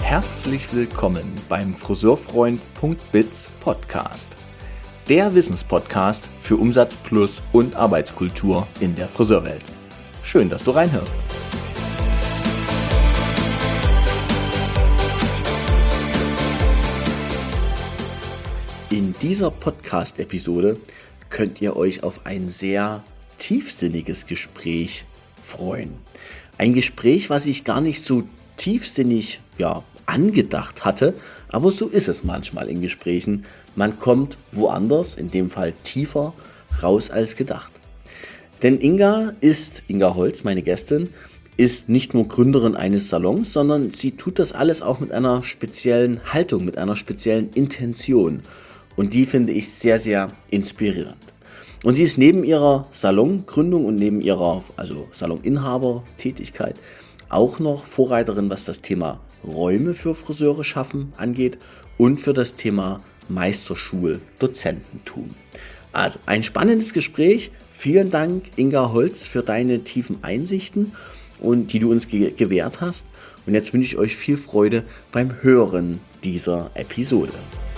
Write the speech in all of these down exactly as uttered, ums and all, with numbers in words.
herzlich willkommen beim Friseurfreund.biz Podcast. Der Wissenspodcast für Umsatz plus und Arbeitskultur in der Friseurwelt. Schön, dass du reinhörst. In dieser Podcast-Episode könnt ihr euch auf ein sehr tiefsinniges Gespräch freuen. Ein Gespräch, was ich gar nicht so tiefsinnig ja, angedacht hatte, aber so ist es manchmal in Gesprächen. Man kommt woanders, in dem Fall tiefer, raus als gedacht. Denn Inga ist, Inga Holz, meine Gästin, ist nicht nur Gründerin eines Salons, sondern sie tut das alles auch mit einer speziellen Haltung, mit einer speziellen Intention. Und die finde ich sehr, sehr inspirierend. Und sie ist neben ihrer Salongründung und neben ihrer also Saloninhaber-Tätigkeit auch noch Vorreiterin, was das Thema Räume für Friseure schaffen angeht und für das Thema Meisterschul-Dozententum. Also ein spannendes Gespräch. Vielen Dank, Inga Holz, für deine tiefen Einsichten, und die du uns ge- gewährt hast. Und jetzt wünsche ich euch viel Freude beim Hören dieser Episode.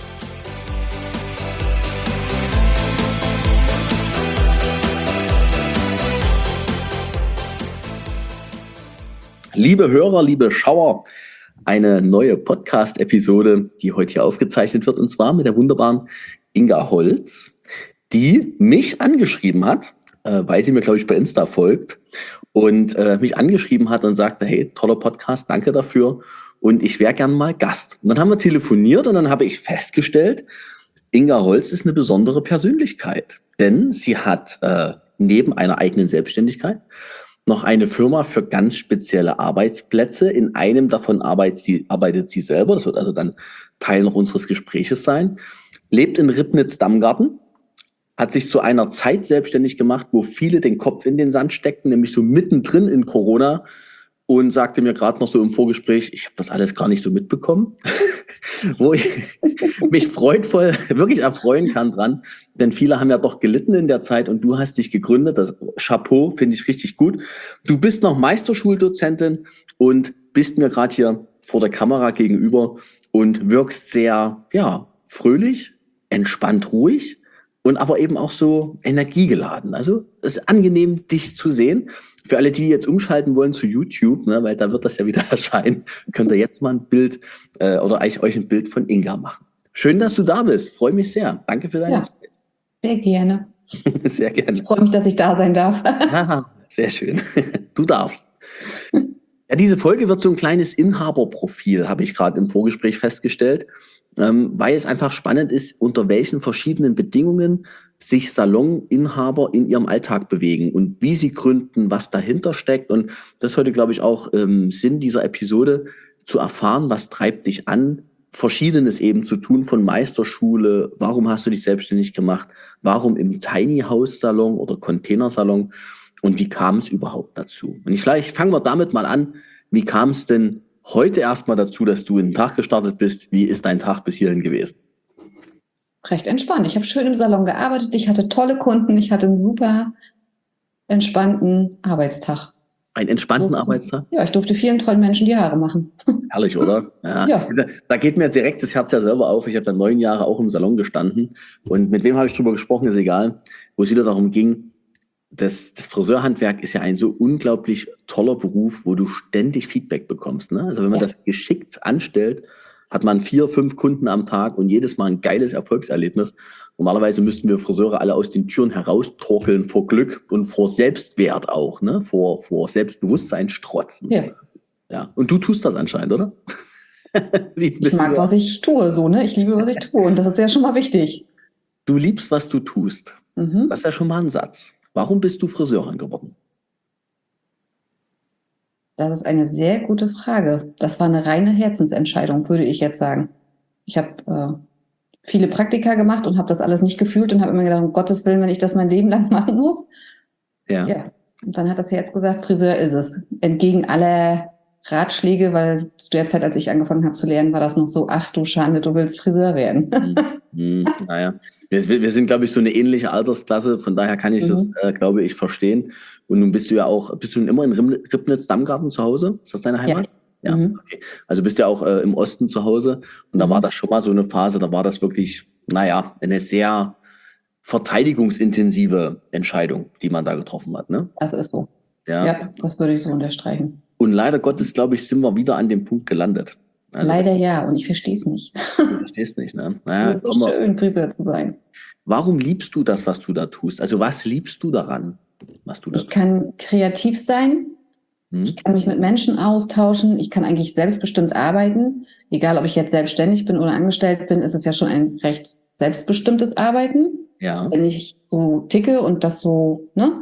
Liebe Hörer, liebe Schauer, eine neue Podcast-Episode, die heute hier aufgezeichnet wird, und zwar mit der wunderbaren Inga Holz, die mich angeschrieben hat, äh, weil sie mir, glaube ich, bei Insta folgt, und äh, mich angeschrieben hat und sagte, hey, toller Podcast, danke dafür, und ich wäre gern mal Gast. Und dann haben wir telefoniert und dann habe ich festgestellt, Inga Holz ist eine besondere Persönlichkeit, denn sie hat äh, neben einer eigenen Selbstständigkeit noch eine Firma für ganz spezielle Arbeitsplätze. In einem davon arbeitet sie, arbeitet sie selber, das wird also dann Teil noch unseres Gespräches sein, lebt in Ribnitz-Damgarten, hat sich zu einer Zeit selbstständig gemacht, wo viele den Kopf in den Sand steckten, nämlich so mittendrin in Corona, und sagte mir gerade noch so im Vorgespräch, ich habe das alles gar nicht so mitbekommen, wo ich mich freudvoll, wirklich erfreuen kann dran, denn viele haben ja doch gelitten in der Zeit und du hast dich gegründet, das Chapeau, finde ich richtig gut. Du bist noch Meisterschuldozentin und bist mir gerade hier vor der Kamera gegenüber und wirkst sehr, ja, fröhlich, entspannt, ruhig und aber eben auch so energiegeladen. Also es ist angenehm, dich zu sehen. Für alle, die jetzt umschalten wollen zu YouTube, ne, weil da wird das ja wieder erscheinen, könnt ihr jetzt mal ein Bild äh, oder eigentlich euch ein Bild von Inga machen. Schön, dass du da bist. Freue mich sehr. Danke für deine ja, Zeit. Sehr gerne. Sehr gerne. Ich freue mich, dass ich da sein darf. Aha, sehr schön. Du darfst. Ja, diese Folge wird so ein kleines Inhaberprofil, habe ich gerade im Vorgespräch festgestellt, ähm, weil es einfach spannend ist, unter welchen verschiedenen Bedingungen sich Saloninhaber in ihrem Alltag bewegen und wie sie gründen, was dahinter steckt. Und das ist heute, glaube ich, auch ähm, Sinn dieser Episode, zu erfahren, was treibt dich an, Verschiedenes eben zu tun, von Meisterschule, warum hast du dich selbstständig gemacht, warum im Tiny House Salon oder Containersalon und wie kam es überhaupt dazu? Und ich, vielleicht fangen wir damit mal an, wie kam es denn heute erstmal dazu, dass du in den Tag gestartet bist? Wie ist dein Tag bis hierhin gewesen? Recht entspannt. Ich habe schön im Salon gearbeitet, ich hatte tolle Kunden, ich hatte einen super entspannten Arbeitstag. Einen entspannten durfte, Arbeitstag? Ja, ich durfte vielen tollen Menschen die Haare machen. Herrlich, oder? Ja. Ja. Da geht mir direkt das Herz ja selber auf. Ich habe da neun Jahre auch im Salon gestanden. Und mit wem habe ich drüber gesprochen, ist egal. Wo es wieder darum ging, das, das Friseurhandwerk ist ja ein so unglaublich toller Beruf, wo du ständig Feedback bekommst. Ne? Also wenn man ja. das geschickt anstellt, hat man vier, fünf Kunden am Tag und jedes Mal ein geiles Erfolgserlebnis. Normalerweise müssten wir Friseure alle aus den Türen heraustorkeln vor Glück und vor Selbstwert auch, ne? vor, vor Selbstbewusstsein strotzen. Ja. Ja. Und du tust das anscheinend, oder? Ich mag, so was ich tue, so, ne? Ich liebe, was ich tue, und das ist ja schon mal wichtig. Du liebst, was du tust. Mhm. Das ist ja schon mal ein Satz. Warum bist du Friseurin geworden? Das ist eine sehr gute Frage. Das war eine reine Herzensentscheidung, würde ich jetzt sagen. Ich habe äh, viele Praktika gemacht und habe das alles nicht gefühlt und habe immer gedacht, um Gottes Willen, wenn ich das mein Leben lang machen muss. Ja. ja. Und dann hat das Herz gesagt, Friseur ist es. Entgegen aller Ratschläge, weil zu der Zeit, als ich angefangen habe zu lernen, war das noch so, ach du Schande, du willst Friseur werden. hm, hm, naja, wir, wir sind, glaube ich, so eine ähnliche Altersklasse, von daher kann ich mhm. das, äh, glaube ich, verstehen. Und nun bist du ja auch, bist du immer in Ribnitz-Damgarten zu Hause? Ist das deine Heimat? Ja, Mhm. okay. Also bist ja auch äh, im Osten zu Hause und da war Mhm. das schon mal so eine Phase, da war das wirklich, naja, eine sehr verteidigungsintensive Entscheidung, die man da getroffen hat, ne? Das ist so. Ja. Ja, das würde ich so unterstreichen. Und leider Gottes, glaube ich, sind wir wieder an dem Punkt gelandet. Also Leider ja, und ich verstehe es nicht. du verstehst nicht, ne? Es Naja, ist so komm mal. schön, Friseur zu sein. Warum liebst du das, was du da tust? Also was liebst du daran, was du da Ich tust? kann kreativ sein, Hm? ich kann mich mit Menschen austauschen, ich kann eigentlich selbstbestimmt arbeiten. Egal, ob ich jetzt selbstständig bin oder angestellt bin, ist es ja schon ein recht selbstbestimmtes Arbeiten. Ja. Wenn ich so ticke und das so, ne?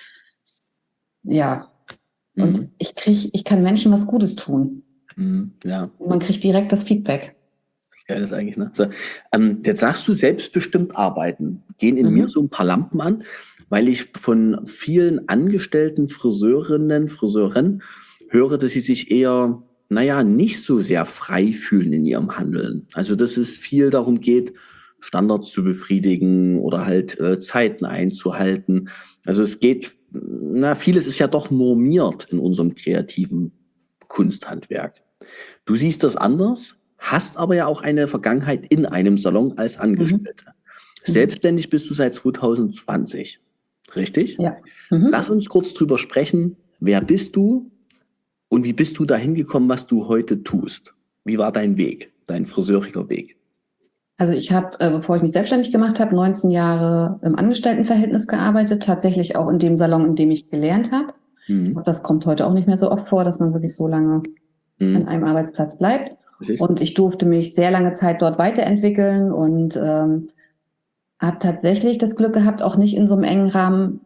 Ja. Und Hm? ich krieg, ich kann Menschen was Gutes tun. Hm? Ja. Und man kriegt direkt das Feedback. Geil ist eigentlich, ne? So, ähm, jetzt sagst du selbstbestimmt arbeiten. Gehen in mir Mhm. so ein paar Lampen an, weil ich von vielen angestellten Friseurinnen, Friseuren höre, dass sie sich eher, naja, nicht so sehr frei fühlen in ihrem Handeln. Also, dass es viel darum geht, Standards zu befriedigen oder halt äh, Zeiten einzuhalten. Also es geht, na, vieles ist ja doch normiert in unserem kreativen Kunsthandwerk. Du siehst das anders, hast aber ja auch eine Vergangenheit in einem Salon als Mhm. Angestellte. Mhm. Selbstständig bist du seit zwanzig zwanzig, richtig? Ja. Lass Mhm. uns kurz drüber sprechen. Wer bist du und wie bist du dahin gekommen, was du heute tust? Wie war dein Weg, dein friseuriger Weg? Also ich habe, äh, bevor ich mich selbstständig gemacht habe, neunzehn Jahre im Angestelltenverhältnis gearbeitet, tatsächlich auch in dem Salon, in dem ich gelernt habe. Mhm. Das kommt heute auch nicht mehr so oft vor, dass man wirklich so lange an Mhm. einem Arbeitsplatz bleibt. Richtig? Und ich durfte mich sehr lange Zeit dort weiterentwickeln und ähm, habe tatsächlich das Glück gehabt, auch nicht in so einem engen Rahmen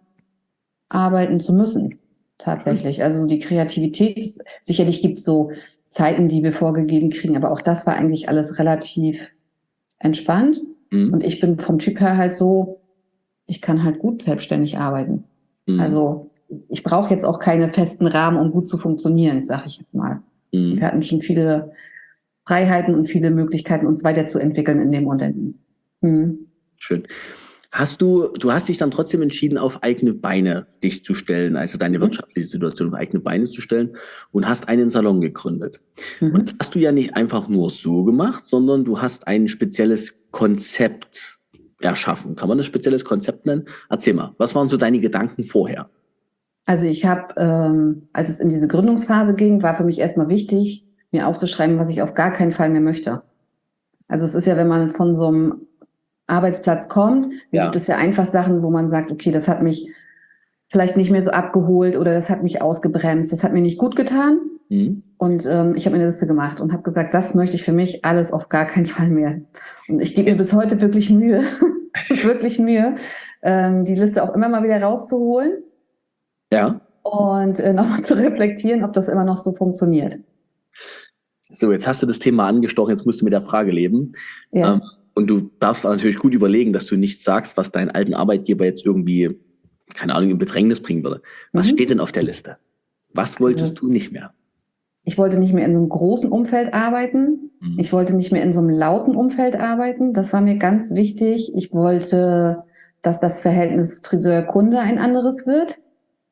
arbeiten zu müssen. Schön. Tatsächlich. Also die Kreativität, sicherlich gibt es so Zeiten, die wir vorgegeben kriegen, aber auch das war eigentlich alles relativ entspannt. Mhm. Und ich bin vom Typ her halt so, ich kann halt gut selbstständig arbeiten. Mhm. Also ich brauche jetzt auch keine festen Rahmen, um gut zu funktionieren, sage ich jetzt mal. Mhm. Wir hatten schon viele Freiheiten und viele Möglichkeiten, uns weiterzuentwickeln in dem Unternehmen. Mhm. Schön. Hast du, du hast dich dann trotzdem entschieden, auf eigene Beine dich zu stellen, also deine Mhm. wirtschaftliche Situation auf eigene Beine zu stellen und hast einen Salon gegründet. Und das Mhm. hast du ja nicht einfach nur so gemacht, sondern du hast ein spezielles Konzept erschaffen. Kann man das spezielles Konzept nennen? Erzähl mal, was waren so deine Gedanken vorher? Also ich habe, ähm, als es in diese Gründungsphase ging, war für mich erstmal wichtig, mir aufzuschreiben, was ich auf gar keinen Fall mehr möchte. Also es ist ja, wenn man von so einem Arbeitsplatz kommt, dann Ja. gibt es ja einfach Sachen, wo man sagt, okay, das hat mich vielleicht nicht mehr so abgeholt oder das hat mich ausgebremst, das hat mir nicht gut getan. Mhm. Und ähm, ich habe mir eine Liste gemacht und habe gesagt, das möchte ich für mich alles auf gar keinen Fall mehr. Und ich gebe mir bis heute wirklich Mühe, wirklich Mühe, ähm, die Liste auch immer mal wieder rauszuholen Ja. und äh, nochmal zu reflektieren, ob das immer noch so funktioniert. So, jetzt hast du das Thema angestochen, jetzt musst du mit der Frage leben. Ja. Ähm, und du darfst natürlich gut überlegen, dass du nichts sagst, was deinen alten Arbeitgeber jetzt irgendwie, keine Ahnung, in Bedrängnis bringen würde. Was Mhm. steht denn auf der Liste? Was wolltest Also, du nicht mehr? ich wollte nicht mehr in so einem großen Umfeld arbeiten. Mhm. Ich wollte nicht mehr in so einem lauten Umfeld arbeiten. Das war mir ganz wichtig. Ich wollte, dass das Verhältnis Friseur-Kunde ein anderes wird.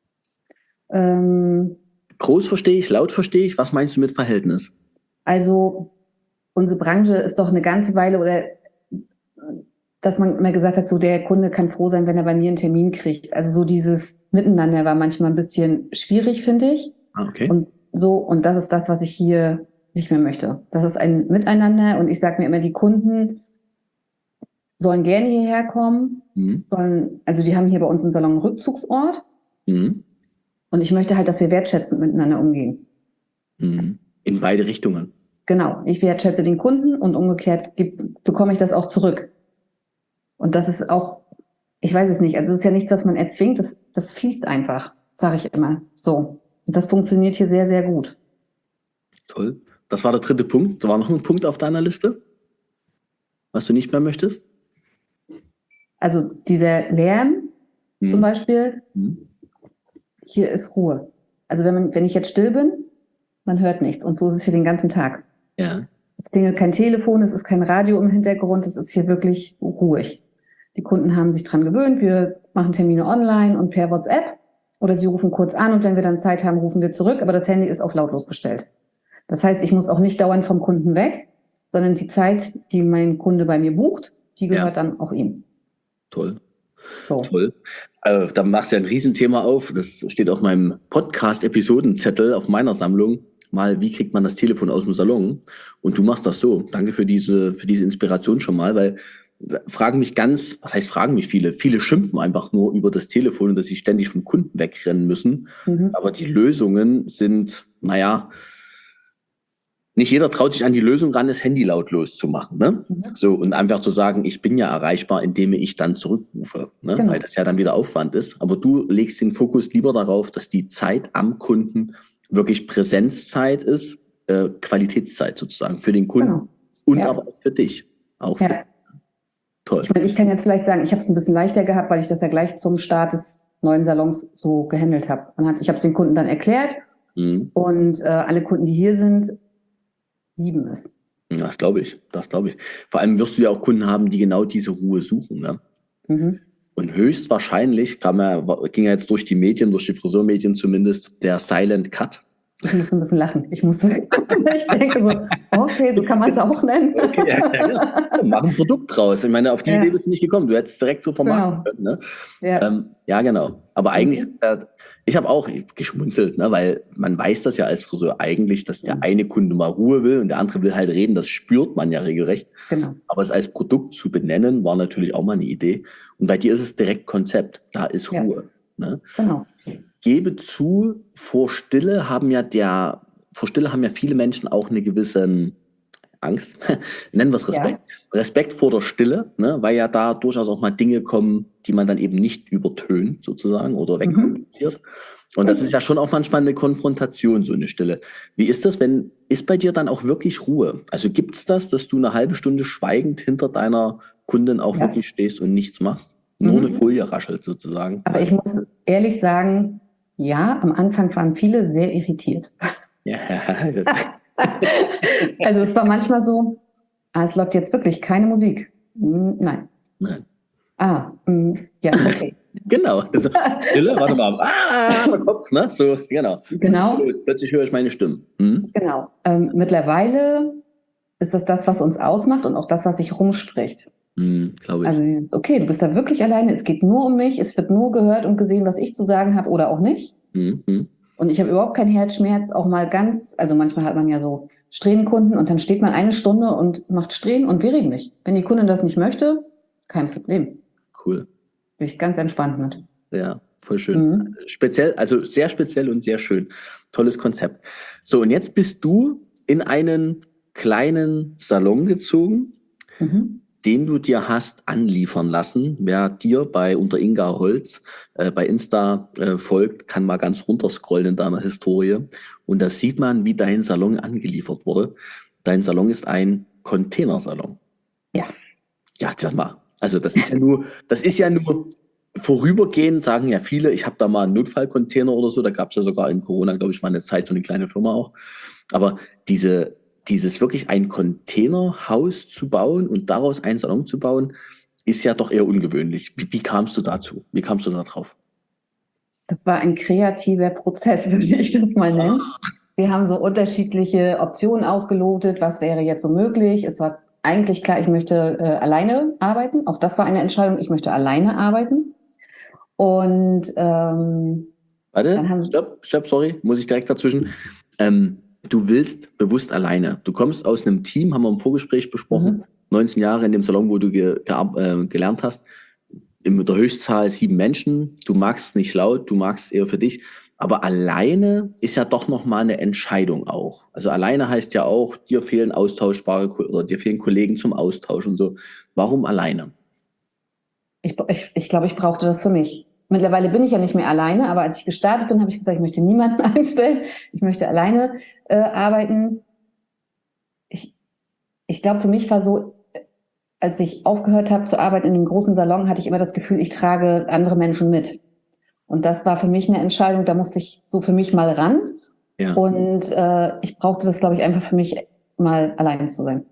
Ähm, Groß verstehe ich, laut verstehe ich. Was meinst du mit Verhältnis? also unsere Branche ist doch eine ganze Weile oder dass man immer gesagt hat, so der Kunde kann froh sein, wenn er bei mir einen Termin kriegt. Also so dieses Miteinander war manchmal ein bisschen schwierig, finde ich. Ah, okay. Und so, und das ist das, was ich hier nicht mehr möchte. Das ist ein Miteinander und ich sage mir immer, die Kunden sollen gerne hierher kommen, Mhm. sollen, also die haben hier bei uns im Salon einen Rückzugsort Mhm. und ich möchte halt, dass wir wertschätzend miteinander umgehen. Mhm. In beide Richtungen. Genau, ich wertschätze den Kunden und umgekehrt geb, bekomme ich das auch zurück. Und das ist auch, ich weiß es nicht, also es ist ja nichts, was man erzwingt, das, das fließt einfach, sage ich immer so. Und das funktioniert hier sehr, sehr gut. Toll. Das war der dritte Punkt. Da war noch ein Punkt auf deiner Liste, was du nicht mehr möchtest? Also dieser Lärm Mhm. zum Beispiel, Mhm. hier ist Ruhe. Also wenn, man, wenn ich jetzt still bin, man hört nichts. Und so ist es hier den ganzen Tag. Ja. Es klingelt kein Telefon, es ist kein Radio im Hintergrund, es ist hier wirklich ruhig. Die Kunden haben sich dran gewöhnt, wir machen Termine online und per WhatsApp oder sie rufen kurz an und wenn wir dann Zeit haben, rufen wir zurück, aber das Handy ist auf lautlos gestellt. Das heißt, ich muss auch nicht dauernd vom Kunden weg, sondern die Zeit, die mein Kunde bei mir bucht, die gehört ja. dann auch ihm. Toll. So. Toll. Also, da machst du ja ein Riesenthema auf. Das steht auf meinem Podcast-Episodenzettel, auf meiner Sammlung. Mal, wie kriegt man das Telefon aus dem Salon? Und du machst das so. Danke für diese, für diese Inspiration schon mal, weil fragen mich ganz, was heißt fragen mich viele? Viele schimpfen einfach nur über das Telefon und dass sie ständig vom Kunden wegrennen müssen. Mhm. Aber die Lösungen sind, naja, nicht jeder traut sich an die Lösung ran, das Handy lautlos zu machen. Ne? Mhm. So, und einfach zu sagen, ich bin ja erreichbar, indem ich dann zurückrufe, ne? Genau. Weil das ja dann wieder Aufwand ist. Aber du legst den Fokus lieber darauf, dass die Zeit am Kunden wirklich Präsenzzeit ist, äh, Qualitätszeit sozusagen für den Kunden, genau. Und ja. aber auch für dich. Auch ja. für Toll. Ich meine, ich kann jetzt vielleicht sagen, ich habe es ein bisschen leichter gehabt, weil ich das ja gleich zum Start des neuen Salons so gehandelt habe. Ich habe es den Kunden dann erklärt mhm. und äh, alle Kunden, die hier sind, lieben es. Das glaube ich, das glaube ich. Vor allem wirst du ja auch Kunden haben, die genau diese Ruhe suchen. Ne? Mhm. Und höchstwahrscheinlich kam er, ging er jetzt durch die Medien, durch die Friseurmedien zumindest, der Silent Cut. Ich musste ein bisschen lachen. Ich musste, ich denke so, okay, so kann man es auch nennen. Okay, ja, ja. Mach ein Produkt draus. Ich meine, auf die ja. Idee bist du nicht gekommen. Du hättest direkt so vermarkten können. Ne? Ja. Ähm, ja, genau. Aber eigentlich mhm. ist das, ich habe auch geschmunzelt, ne, weil man weiß das ja als Friseur eigentlich, dass der eine Kunde mal Ruhe will und der andere will halt reden. Das spürt man ja regelrecht. Genau. Aber es als Produkt zu benennen, war natürlich auch mal eine Idee. Und bei dir ist es direkt Konzept. Da ist Ruhe. Ja. Ne? Genau. Gebe zu, vor Stille haben ja der, vor Stille haben ja viele Menschen auch eine gewisse Angst, nennen wir es Respekt, ja. Respekt vor der Stille, ne, weil ja da durchaus auch mal Dinge kommen, die man dann eben nicht übertönt sozusagen oder wegkommuniziert. Mhm. Und das ist ja schon auch manchmal eine Konfrontation, so eine Stille. Wie ist das, wenn, ist bei dir dann auch wirklich Ruhe? Also gibt es das, dass du eine halbe Stunde schweigend hinter deiner Kundin auch ja. wirklich stehst und nichts machst? Nur mhm. eine Folie raschelt sozusagen. Aber ich muss ehrlich sagen, ja, am Anfang waren viele sehr irritiert. Ja. Also es war manchmal so, ah, es läuft jetzt wirklich keine Musik. Nein. Nein. Ah, mh, ja, okay. Genau. Also, Stille, warte mal. Ah, mein Kopf, ne? So, genau. Genau. Plötzlich höre ich meine Stimme. Hm? Genau. Ähm, mittlerweile ist das das, was uns ausmacht und auch das, was sich rumspricht. Hm, glaube ich. Also, okay, du bist da wirklich alleine, es geht nur um mich, es wird nur gehört und gesehen, was ich zu sagen habe oder auch nicht. Hm, hm. Und ich habe überhaupt keinen Herzschmerz, auch mal ganz, also manchmal hat man ja so Strähnenkunden und dann steht man eine Stunde und macht Strähnen und wir reden nicht. Wenn die Kundin das nicht möchte, kein Problem. Cool. Bin ich ganz entspannt mit. Ja, voll schön. Mhm. Speziell, also sehr speziell und sehr schön. Tolles Konzept. So, und jetzt bist du in einen kleinen Salon gezogen, mhm. den du dir hast anliefern lassen. Wer dir bei unter Inga Holz äh, bei Insta äh, folgt, kann mal ganz runterscrollen in deiner Historie. Und da sieht man, wie dein Salon angeliefert wurde. Dein Salon ist ein Containersalon. Ja. Ja, sag mal. Also das ist ja nur, das ist ja nur vorübergehend, sagen ja viele, ich habe da mal einen Notfallcontainer oder so, da gab es ja sogar in Corona, glaube ich, mal eine Zeit, so eine kleine Firma auch. Aber diese, dieses wirklich ein Containerhaus zu bauen und daraus einen Salon zu bauen, ist ja doch eher ungewöhnlich. Wie, wie kamst du dazu? Wie kamst du da drauf? Das war ein kreativer Prozess, würde ich das mal nennen. Wir haben so unterschiedliche Optionen ausgelotet, was wäre jetzt so möglich. Es war eigentlich klar, ich möchte äh, alleine arbeiten. Auch das war eine Entscheidung, ich möchte alleine arbeiten. Und ähm, Warte, dann haben stopp, stopp, sorry, muss ich direkt dazwischen. Ähm, du willst bewusst alleine. Du kommst aus einem Team, haben wir im Vorgespräch besprochen, mhm. neunzehn Jahre in dem Salon, wo du ge, ge, äh, gelernt hast, in der Höchstzahl sieben Menschen. Du magst es nicht laut, du magst es eher für dich. Aber alleine ist ja doch nochmal eine Entscheidung auch. Also alleine heißt ja auch, dir fehlen austauschbare oder dir fehlen Kollegen zum Austausch und so. Warum alleine? Ich, ich, ich glaube, ich brauchte das für mich. Mittlerweile bin ich ja nicht mehr alleine, aber als ich gestartet bin, habe ich gesagt, ich möchte niemanden einstellen. Ich möchte alleine äh, arbeiten. Ich, ich glaube, für mich war so, als ich aufgehört habe zu arbeiten in einem großen Salon, hatte ich immer das Gefühl, ich trage andere Menschen mit. Und das war für mich eine Entscheidung, da musste ich so für mich mal ran. Ja. Und äh, ich brauchte das, glaube ich, einfach für mich mal alleine zu sein.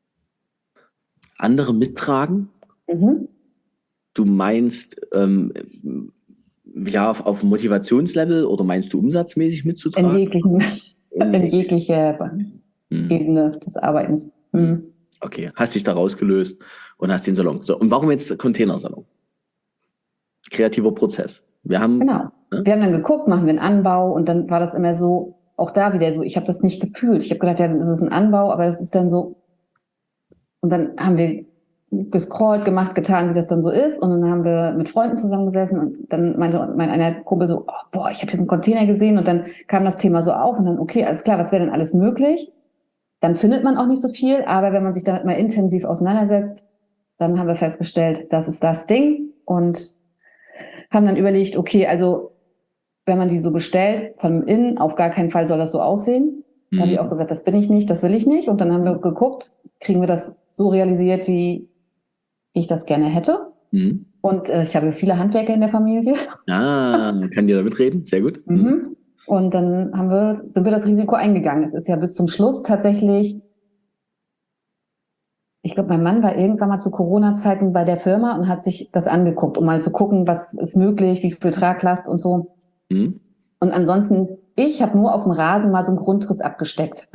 Andere mittragen? Mhm. Du meinst, ähm, ja, auf, auf Motivationslevel oder meinst du umsatzmäßig mitzutragen? In jeglichen, in jeglicher Hm. Ebene des Arbeitens. Mhm. Okay, hast dich da rausgelöst und hast den Salon. So, und warum jetzt Containersalon? Kreativer Prozess. Wir haben, Genau. ne? Wir haben dann geguckt, machen wir einen Anbau und dann war das immer so, auch da wieder so, ich habe das nicht gefühlt. Ich habe gedacht, ja, dann ist es ein Anbau, aber das ist dann so. Und dann haben wir gescrollt, gemacht, getan, wie das dann so ist. Und dann haben wir mit Freunden zusammengesessen und dann meinte mein einer Kumpel so, oh, boah, ich habe hier so einen Container gesehen und dann kam das Thema so auf und dann, okay, alles klar, was wäre denn alles möglich? Dann findet man auch nicht so viel, aber wenn man sich damit mal intensiv auseinandersetzt, dann haben wir festgestellt, das ist das Ding und haben dann überlegt, okay, also wenn man die so bestellt, von innen, auf gar keinen Fall soll das so aussehen. Da habe ich auch gesagt, das bin ich nicht, das will ich nicht. Und dann haben wir geguckt, kriegen wir das so realisiert, wie ich das gerne hätte. Mhm. Und äh, ich habe viele Handwerker in der Familie. Ah, kann dir da mitreden? Sehr gut. Mhm. Mhm. Und dann haben wir, sind wir das Risiko eingegangen. Es ist ja bis zum Schluss tatsächlich, ich glaube, mein Mann war irgendwann mal zu Corona-Zeiten bei der Firma und hat sich das angeguckt, um mal zu gucken, was ist möglich, wie viel Traglast und so. Mhm. Und ansonsten, ich habe nur auf dem Rasen mal so einen Grundriss abgesteckt.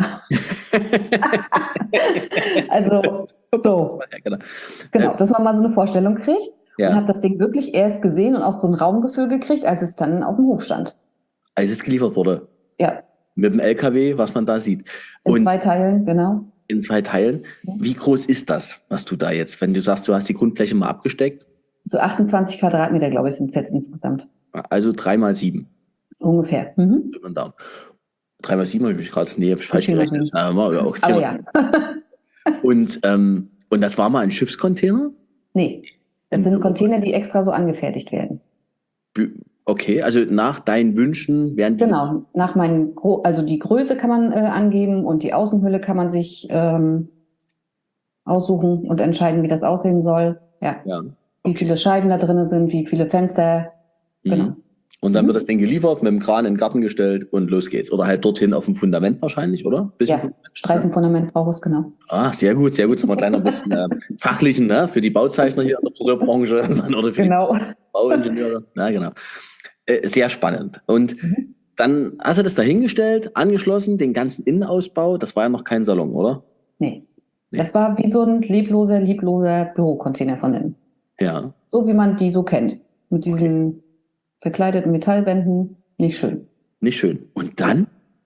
Also, so. Ja, genau. Genau, Äh, dass man mal so eine Vorstellung kriegt ja, und habe das Ding wirklich erst gesehen und auch so ein Raumgefühl gekriegt, als es dann auf dem Hof stand. als es geliefert wurde. Ja, Mit dem L K W, was man da sieht. in Und zwei Teilen, genau. in zwei Teilen. Ja. Wie groß ist das, was du da jetzt, wenn du sagst, du hast die Grundfläche mal abgesteckt? So achtundzwanzig Quadratmeter, glaube ich, sind es jetzt insgesamt. Also drei mal sieben. Ungefähr. Mhm. Über den Daumen. drei mal sieben habe ich mich gerade, nee, habe ich falsch vier mal gerechnet. sieben. Ja, mal, ja, auch vier Aber mal ja. sieben. Und, ähm, und das war mal ein Schiffscontainer? Nee, das sind Container, die extra so angefertigt werden. Okay, also nach deinen Wünschen werden die. Genau, nach meinen, Gro also die Größe kann man äh, angeben und die Außenhülle kann man sich ähm, aussuchen und entscheiden, wie das aussehen soll. Ja. Ja, Wie okay. viele Scheiben da drin sind, wie viele Fenster. Mhm. Genau. Und dann Mhm. wird das Ding geliefert, mit dem Kran in den Garten gestellt und los geht's. Oder halt dorthin auf dem Fundament wahrscheinlich, oder? Bisschen Ja, Fundament, ne? Streifenfundament braucht es, genau. Ah, sehr gut, sehr gut. So mal kleiner bisschen äh, fachlichen, ne? Für die Bauzeichner hier in der Friseurbranche oder für Genau. die Bauingenieure. Ja, genau. Äh, sehr spannend. Und Mhm. dann hast du das dahingestellt, angeschlossen, den ganzen Innenausbau. Das war ja noch kein Salon, oder? Nee. Nee. Das war wie so ein lebloser, liebloser Bürocontainer von innen. Ja, So wie man die so kennt. Mit diesen verkleideten Metallwänden. Nicht schön. nicht schön. Und dann?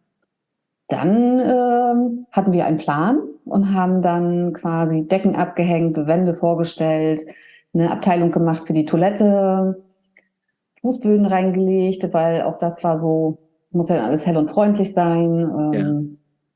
Dann ähm, hatten wir einen Plan und haben dann quasi Decken abgehängt, Wände vorgestellt, eine Abteilung gemacht für die Toilette, Fußböden reingelegt, weil auch das war so, muss ja alles hell und freundlich sein. Ja. Ähm,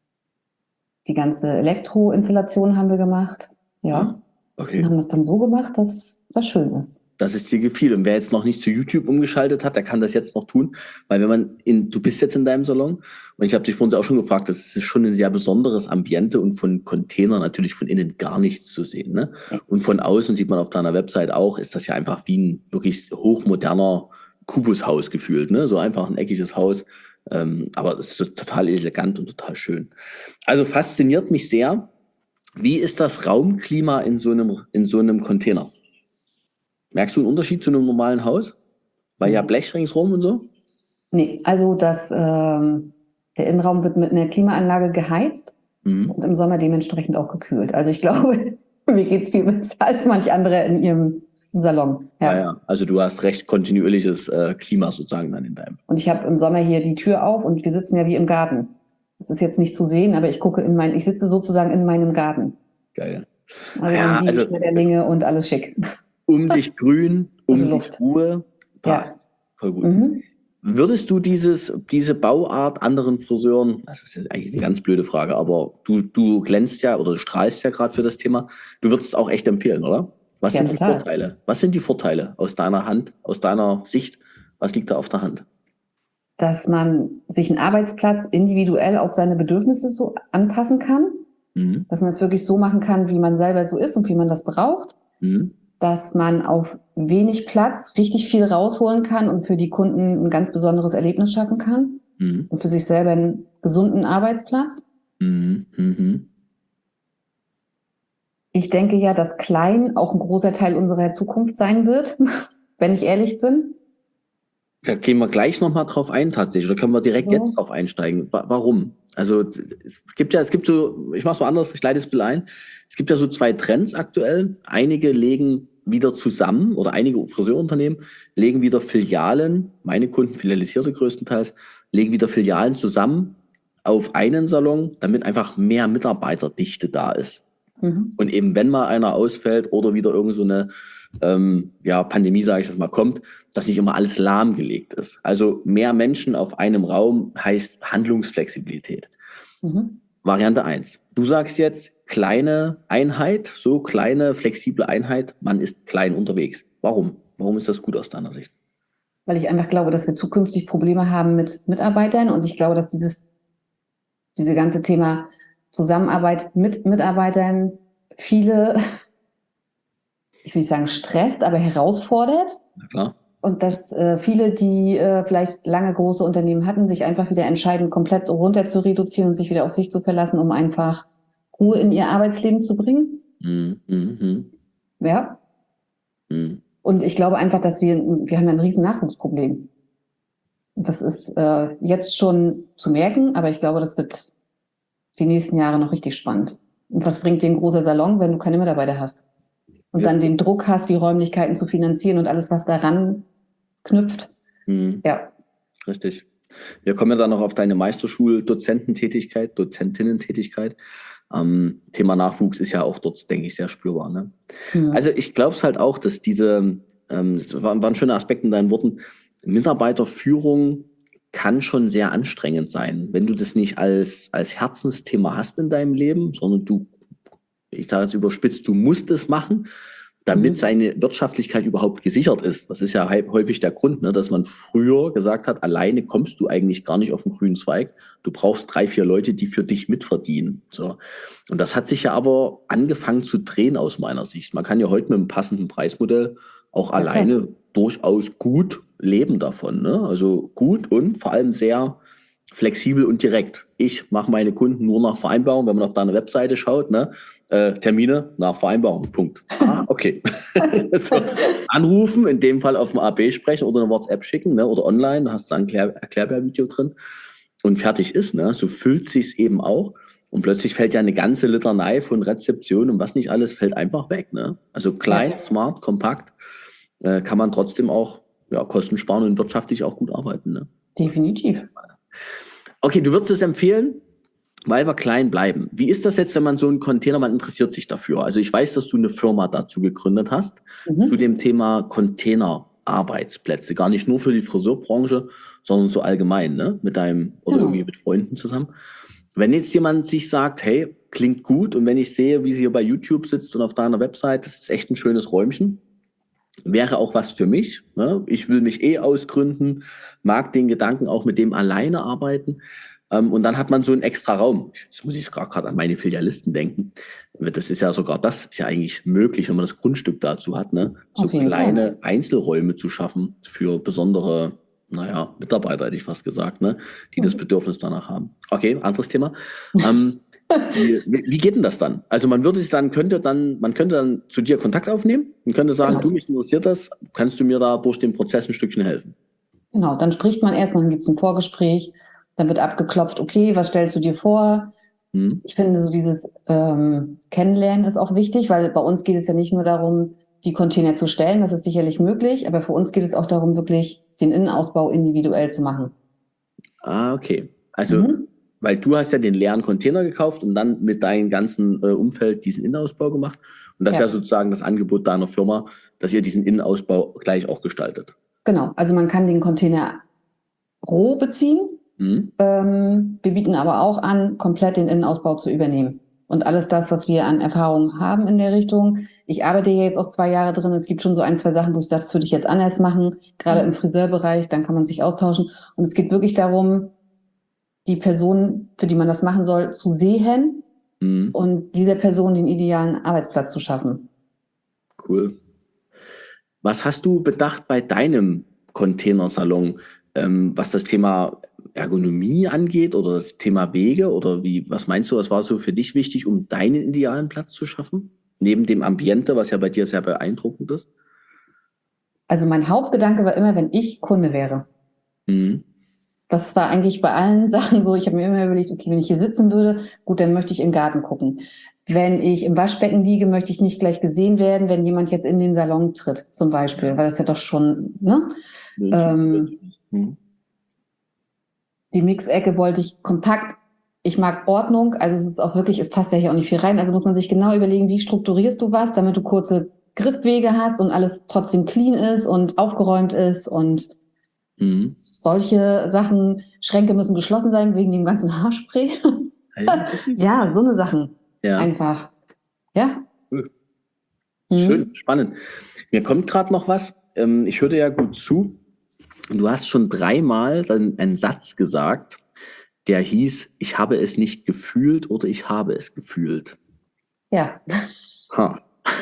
die ganze Elektroinstallation haben wir gemacht. Ja. Ah, Und okay. haben das dann so gemacht, dass das schön ist. Dass es dir gefiel. Und wer jetzt noch nicht zu YouTube umgeschaltet hat, der kann das jetzt noch tun. Weil wenn man in, du bist jetzt in deinem Salon und ich habe dich vorhin auch schon gefragt, das ist schon ein sehr besonderes Ambiente und von Containern natürlich von innen gar nichts zu sehen. Ne? Und von außen sieht man auf deiner Website auch, ist das ja einfach wie ein wirklich hochmoderner Kubushaus gefühlt. Ne? So einfach ein eckiges Haus. Ähm, aber es ist so total elegant und total schön. Also fasziniert mich sehr. Wie ist das Raumklima in so einem, in so einem Container? Merkst du einen Unterschied zu einem normalen Haus? Weil ja Nee. Blech ringsrum und so? Nee, also das, ähm, der Innenraum wird mit einer Klimaanlage geheizt Mhm. und im Sommer dementsprechend auch gekühlt. Also ich glaube, mir geht es viel besser als manch andere in ihrem Salon. Ja. Ja, ja. Also du hast recht kontinuierliches äh, Klima sozusagen dann in deinem. Und ich habe im Sommer hier die Tür auf und wir sitzen ja wie im Garten. Das ist jetzt nicht zu sehen, aber ich gucke in mein, ich sitze sozusagen in meinem Garten. Geil. Also Ja, sind die also Schmetterlinge und alles schick. um dich grün, um dich Luft. Ruhe, Ja. passt. Voll gut. Mhm. Würdest du dieses, diese Bauart anderen Friseuren, das ist jetzt eigentlich eine ganz blöde Frage, aber du, du glänzt ja oder du strahlst ja gerade für das Thema, du würdest es auch echt empfehlen, oder? Was Ja, sind die total. Vorteile? Was sind die Vorteile aus deiner Hand, aus deiner Sicht? Was liegt da auf der Hand? Dass man sich einen Arbeitsplatz individuell auf seine Bedürfnisse so anpassen kann. Mhm. Dass man es wirklich so machen kann, wie man selber so ist und wie man das braucht. Mhm. Dass man auf wenig Platz richtig viel rausholen kann und für die Kunden ein ganz besonderes Erlebnis schaffen kann. Mhm. Und für sich selber einen gesunden Arbeitsplatz. Mhm. Mhm. Ich denke ja, dass klein auch ein großer Teil unserer Zukunft sein wird, wenn ich ehrlich bin. Da gehen wir gleich nochmal drauf ein, tatsächlich. Oder können wir direkt So. jetzt drauf einsteigen? Wa- Warum? Also, es gibt ja, es gibt so, ich mach's mal anders, ich leite es ein bisschen ein. Es gibt ja so zwei Trends aktuell. Einige legen wieder zusammen oder einige Friseurunternehmen legen wieder Filialen, meine Kunden, filialisierte größtenteils, legen wieder Filialen zusammen auf einen Salon, damit einfach mehr Mitarbeiterdichte da ist. Mhm. Und eben, wenn mal einer ausfällt oder wieder irgend so eine ähm, ja, Pandemie, sage ich das mal, kommt, dass nicht immer alles lahmgelegt ist. Also mehr Menschen auf einem Raum heißt Handlungsflexibilität. Mhm. Variante eins. Du sagst jetzt kleine Einheit, so kleine, flexible Einheit, man ist klein unterwegs. Warum? Warum ist das gut aus deiner Sicht? Weil ich einfach glaube, dass wir zukünftig Probleme haben mit Mitarbeitern und ich glaube, dass dieses, diese ganze Thema Zusammenarbeit mit Mitarbeitern viele, ich will nicht sagen stresst, aber herausfordert. Na klar. Und dass äh, viele, die äh, vielleicht lange große Unternehmen hatten, sich einfach wieder entscheiden, komplett runter zu reduzieren und sich wieder auf sich zu verlassen, um einfach Ruhe in ihr Arbeitsleben zu bringen. Mhm, mhm, Ja. mhm. Und ich glaube einfach, dass wir, wir haben ja ein riesen Nachwuchsproblem. Und das ist äh, jetzt schon zu merken, aber ich glaube, das wird die nächsten Jahre noch richtig spannend. Und was bringt dir ein großer Salon, wenn du keine Mitarbeiter hast? Und Ja. dann den Druck hast, die Räumlichkeiten zu finanzieren und alles, was daran knüpft. Mhm. Ja. Richtig. Wir kommen ja dann noch auf deine Meisterschul-Dozententätigkeit, Dozentinnentätigkeit. Ähm, Thema Nachwuchs ist ja auch dort, denke ich, sehr spürbar. Ne? Mhm. Also ich glaube es halt auch, dass diese, ähm, das war, war ein schöner Aspekt in deinen Worten, Mitarbeiterführung kann schon sehr anstrengend sein, wenn du das nicht als, als Herzensthema hast in deinem Leben, sondern du, ich sage jetzt überspitzt, du musst es machen, damit Mhm. seine Wirtschaftlichkeit überhaupt gesichert ist. Das ist ja häufig der Grund, ne, dass man früher gesagt hat, alleine kommst du eigentlich gar nicht auf den grünen Zweig. Du brauchst drei, vier Leute, die für dich mitverdienen. So. Und das hat sich ja aber angefangen zu drehen aus meiner Sicht. Man kann ja heute mit einem passenden Preismodell auch Ja, alleine klar. durchaus gut leben davon. Ne? Also gut und vor allem sehr flexibel und direkt. Ich mache meine Kunden nur nach Vereinbarung, wenn man auf deine Webseite schaut, ne? Äh, Termine nach Vereinbarung. Punkt. Ah, okay. So, anrufen, in dem Fall auf dem A B sprechen oder eine WhatsApp schicken, ne? Oder online, da hast du ein Erklär Erklärbär-Video drin und fertig ist, ne? So füllt sich's eben auch. Und plötzlich fällt ja eine ganze Litanei von Rezeption und was nicht alles fällt einfach weg, ne? Also klein, Ja, smart, kompakt, äh, kann man trotzdem auch ja, Kosten sparen und wirtschaftlich auch gut arbeiten, ne? definitiv. Okay, du würdest es empfehlen, weil wir klein bleiben. Wie ist das jetzt, wenn man so einen Container, man interessiert sich dafür? Also ich weiß, dass du eine Firma dazu gegründet hast, Mhm. zu dem Thema Container-Arbeitsplätze. Gar nicht nur für die Friseurbranche, sondern so allgemein, ne? Mit deinem oder Genau. irgendwie mit Freunden zusammen. Wenn jetzt jemand sich sagt, hey, klingt gut und wenn ich sehe, wie sie hier bei YouTube sitzt und auf deiner Website, das ist echt ein schönes Räumchen, wäre auch was für mich. Ne? Ich will mich eh ausgründen, mag den Gedanken auch mit dem alleine arbeiten. Ähm, und dann hat man so einen extra Raum. Jetzt muss ich gerade an meine Filialisten denken. Das ist ja sogar, das ist ja eigentlich möglich, wenn man das Grundstück dazu hat, ne? So Auf jeden kleine Fall. Einzelräume zu schaffen für besondere, naja, Mitarbeiter, hätte ich fast gesagt, ne? Die das Mhm. Bedürfnis danach haben. Okay, anderes Thema. Ähm, wie, wie geht denn das dann? Also man würde sich dann, könnte dann, man könnte dann zu dir Kontakt aufnehmen und könnte sagen, du, Genau. mich interessiert das, kannst du mir da durch den Prozess ein Stückchen helfen? Genau. Dann spricht man erstmal, dann gibt es ein Vorgespräch, dann wird abgeklopft, okay, was stellst du dir vor? Hm? Ich finde, so dieses ähm, Kennenlernen ist auch wichtig, weil bei uns geht es ja nicht nur darum, die Container zu stellen, das ist sicherlich möglich, aber für uns geht es auch darum, wirklich den Innenausbau individuell zu machen. Ah, okay. Also, Mhm. weil du hast ja den leeren Container gekauft und dann mit deinem ganzen äh, Umfeld diesen Innenausbau gemacht. Und das wäre Ja, sozusagen das Angebot deiner Firma, dass ihr diesen Innenausbau gleich auch gestaltet. genau. Also man kann den Container roh beziehen. Hm? Ähm, wir bieten aber auch an, komplett den Innenausbau zu übernehmen. Und alles das, was wir an Erfahrung haben in der Richtung. Ich arbeite ja jetzt auch zwei Jahre drin. Es gibt schon so ein, zwei Sachen, wo ich sage, das würde ich jetzt anders machen, gerade Hm? im Friseurbereich. Dann kann man sich austauschen. Und es geht wirklich darum, die Person, für die man das machen soll, zu sehen Hm? und dieser Person den idealen Arbeitsplatz zu schaffen. Cool. Was hast du bedacht bei deinem Containersalon, ähm, was das Thema Ergonomie angeht oder das Thema Wege oder wie, was meinst du, was war so für dich wichtig, um deinen idealen Platz zu schaffen? Neben dem Ambiente, was ja bei dir sehr beeindruckend ist? Also mein Hauptgedanke war immer, wenn ich Kunde wäre, Mhm. Das war eigentlich bei allen Sachen so, ich habe mir immer überlegt, okay, wenn ich hier sitzen würde, gut, dann möchte ich in den Garten gucken. Wenn ich im Waschbecken liege, möchte ich nicht gleich gesehen werden, wenn jemand jetzt in den Salon tritt, zum Beispiel, weil das ja doch schon, ne? Ähm, Mhm. die Mixecke wollte ich kompakt. Ich mag Ordnung, also es ist auch wirklich, es passt ja hier auch nicht viel rein, also muss man sich genau überlegen, wie strukturierst du was, damit du kurze Griffwege hast und alles trotzdem clean ist und aufgeräumt ist und Mhm. solche Sachen. Schränke müssen geschlossen sein wegen dem ganzen Haarspray. Ja, Ja, so eine Sachen. ja. Einfach. Ja. Cool. Schön, Mhm. spannend. Mir kommt gerade noch was. Ähm, ich höre dir ja gut zu. Du hast schon dreimal dann einen Satz gesagt, der hieß, ich habe es nicht gefühlt oder ich habe es gefühlt. Ja. Ha.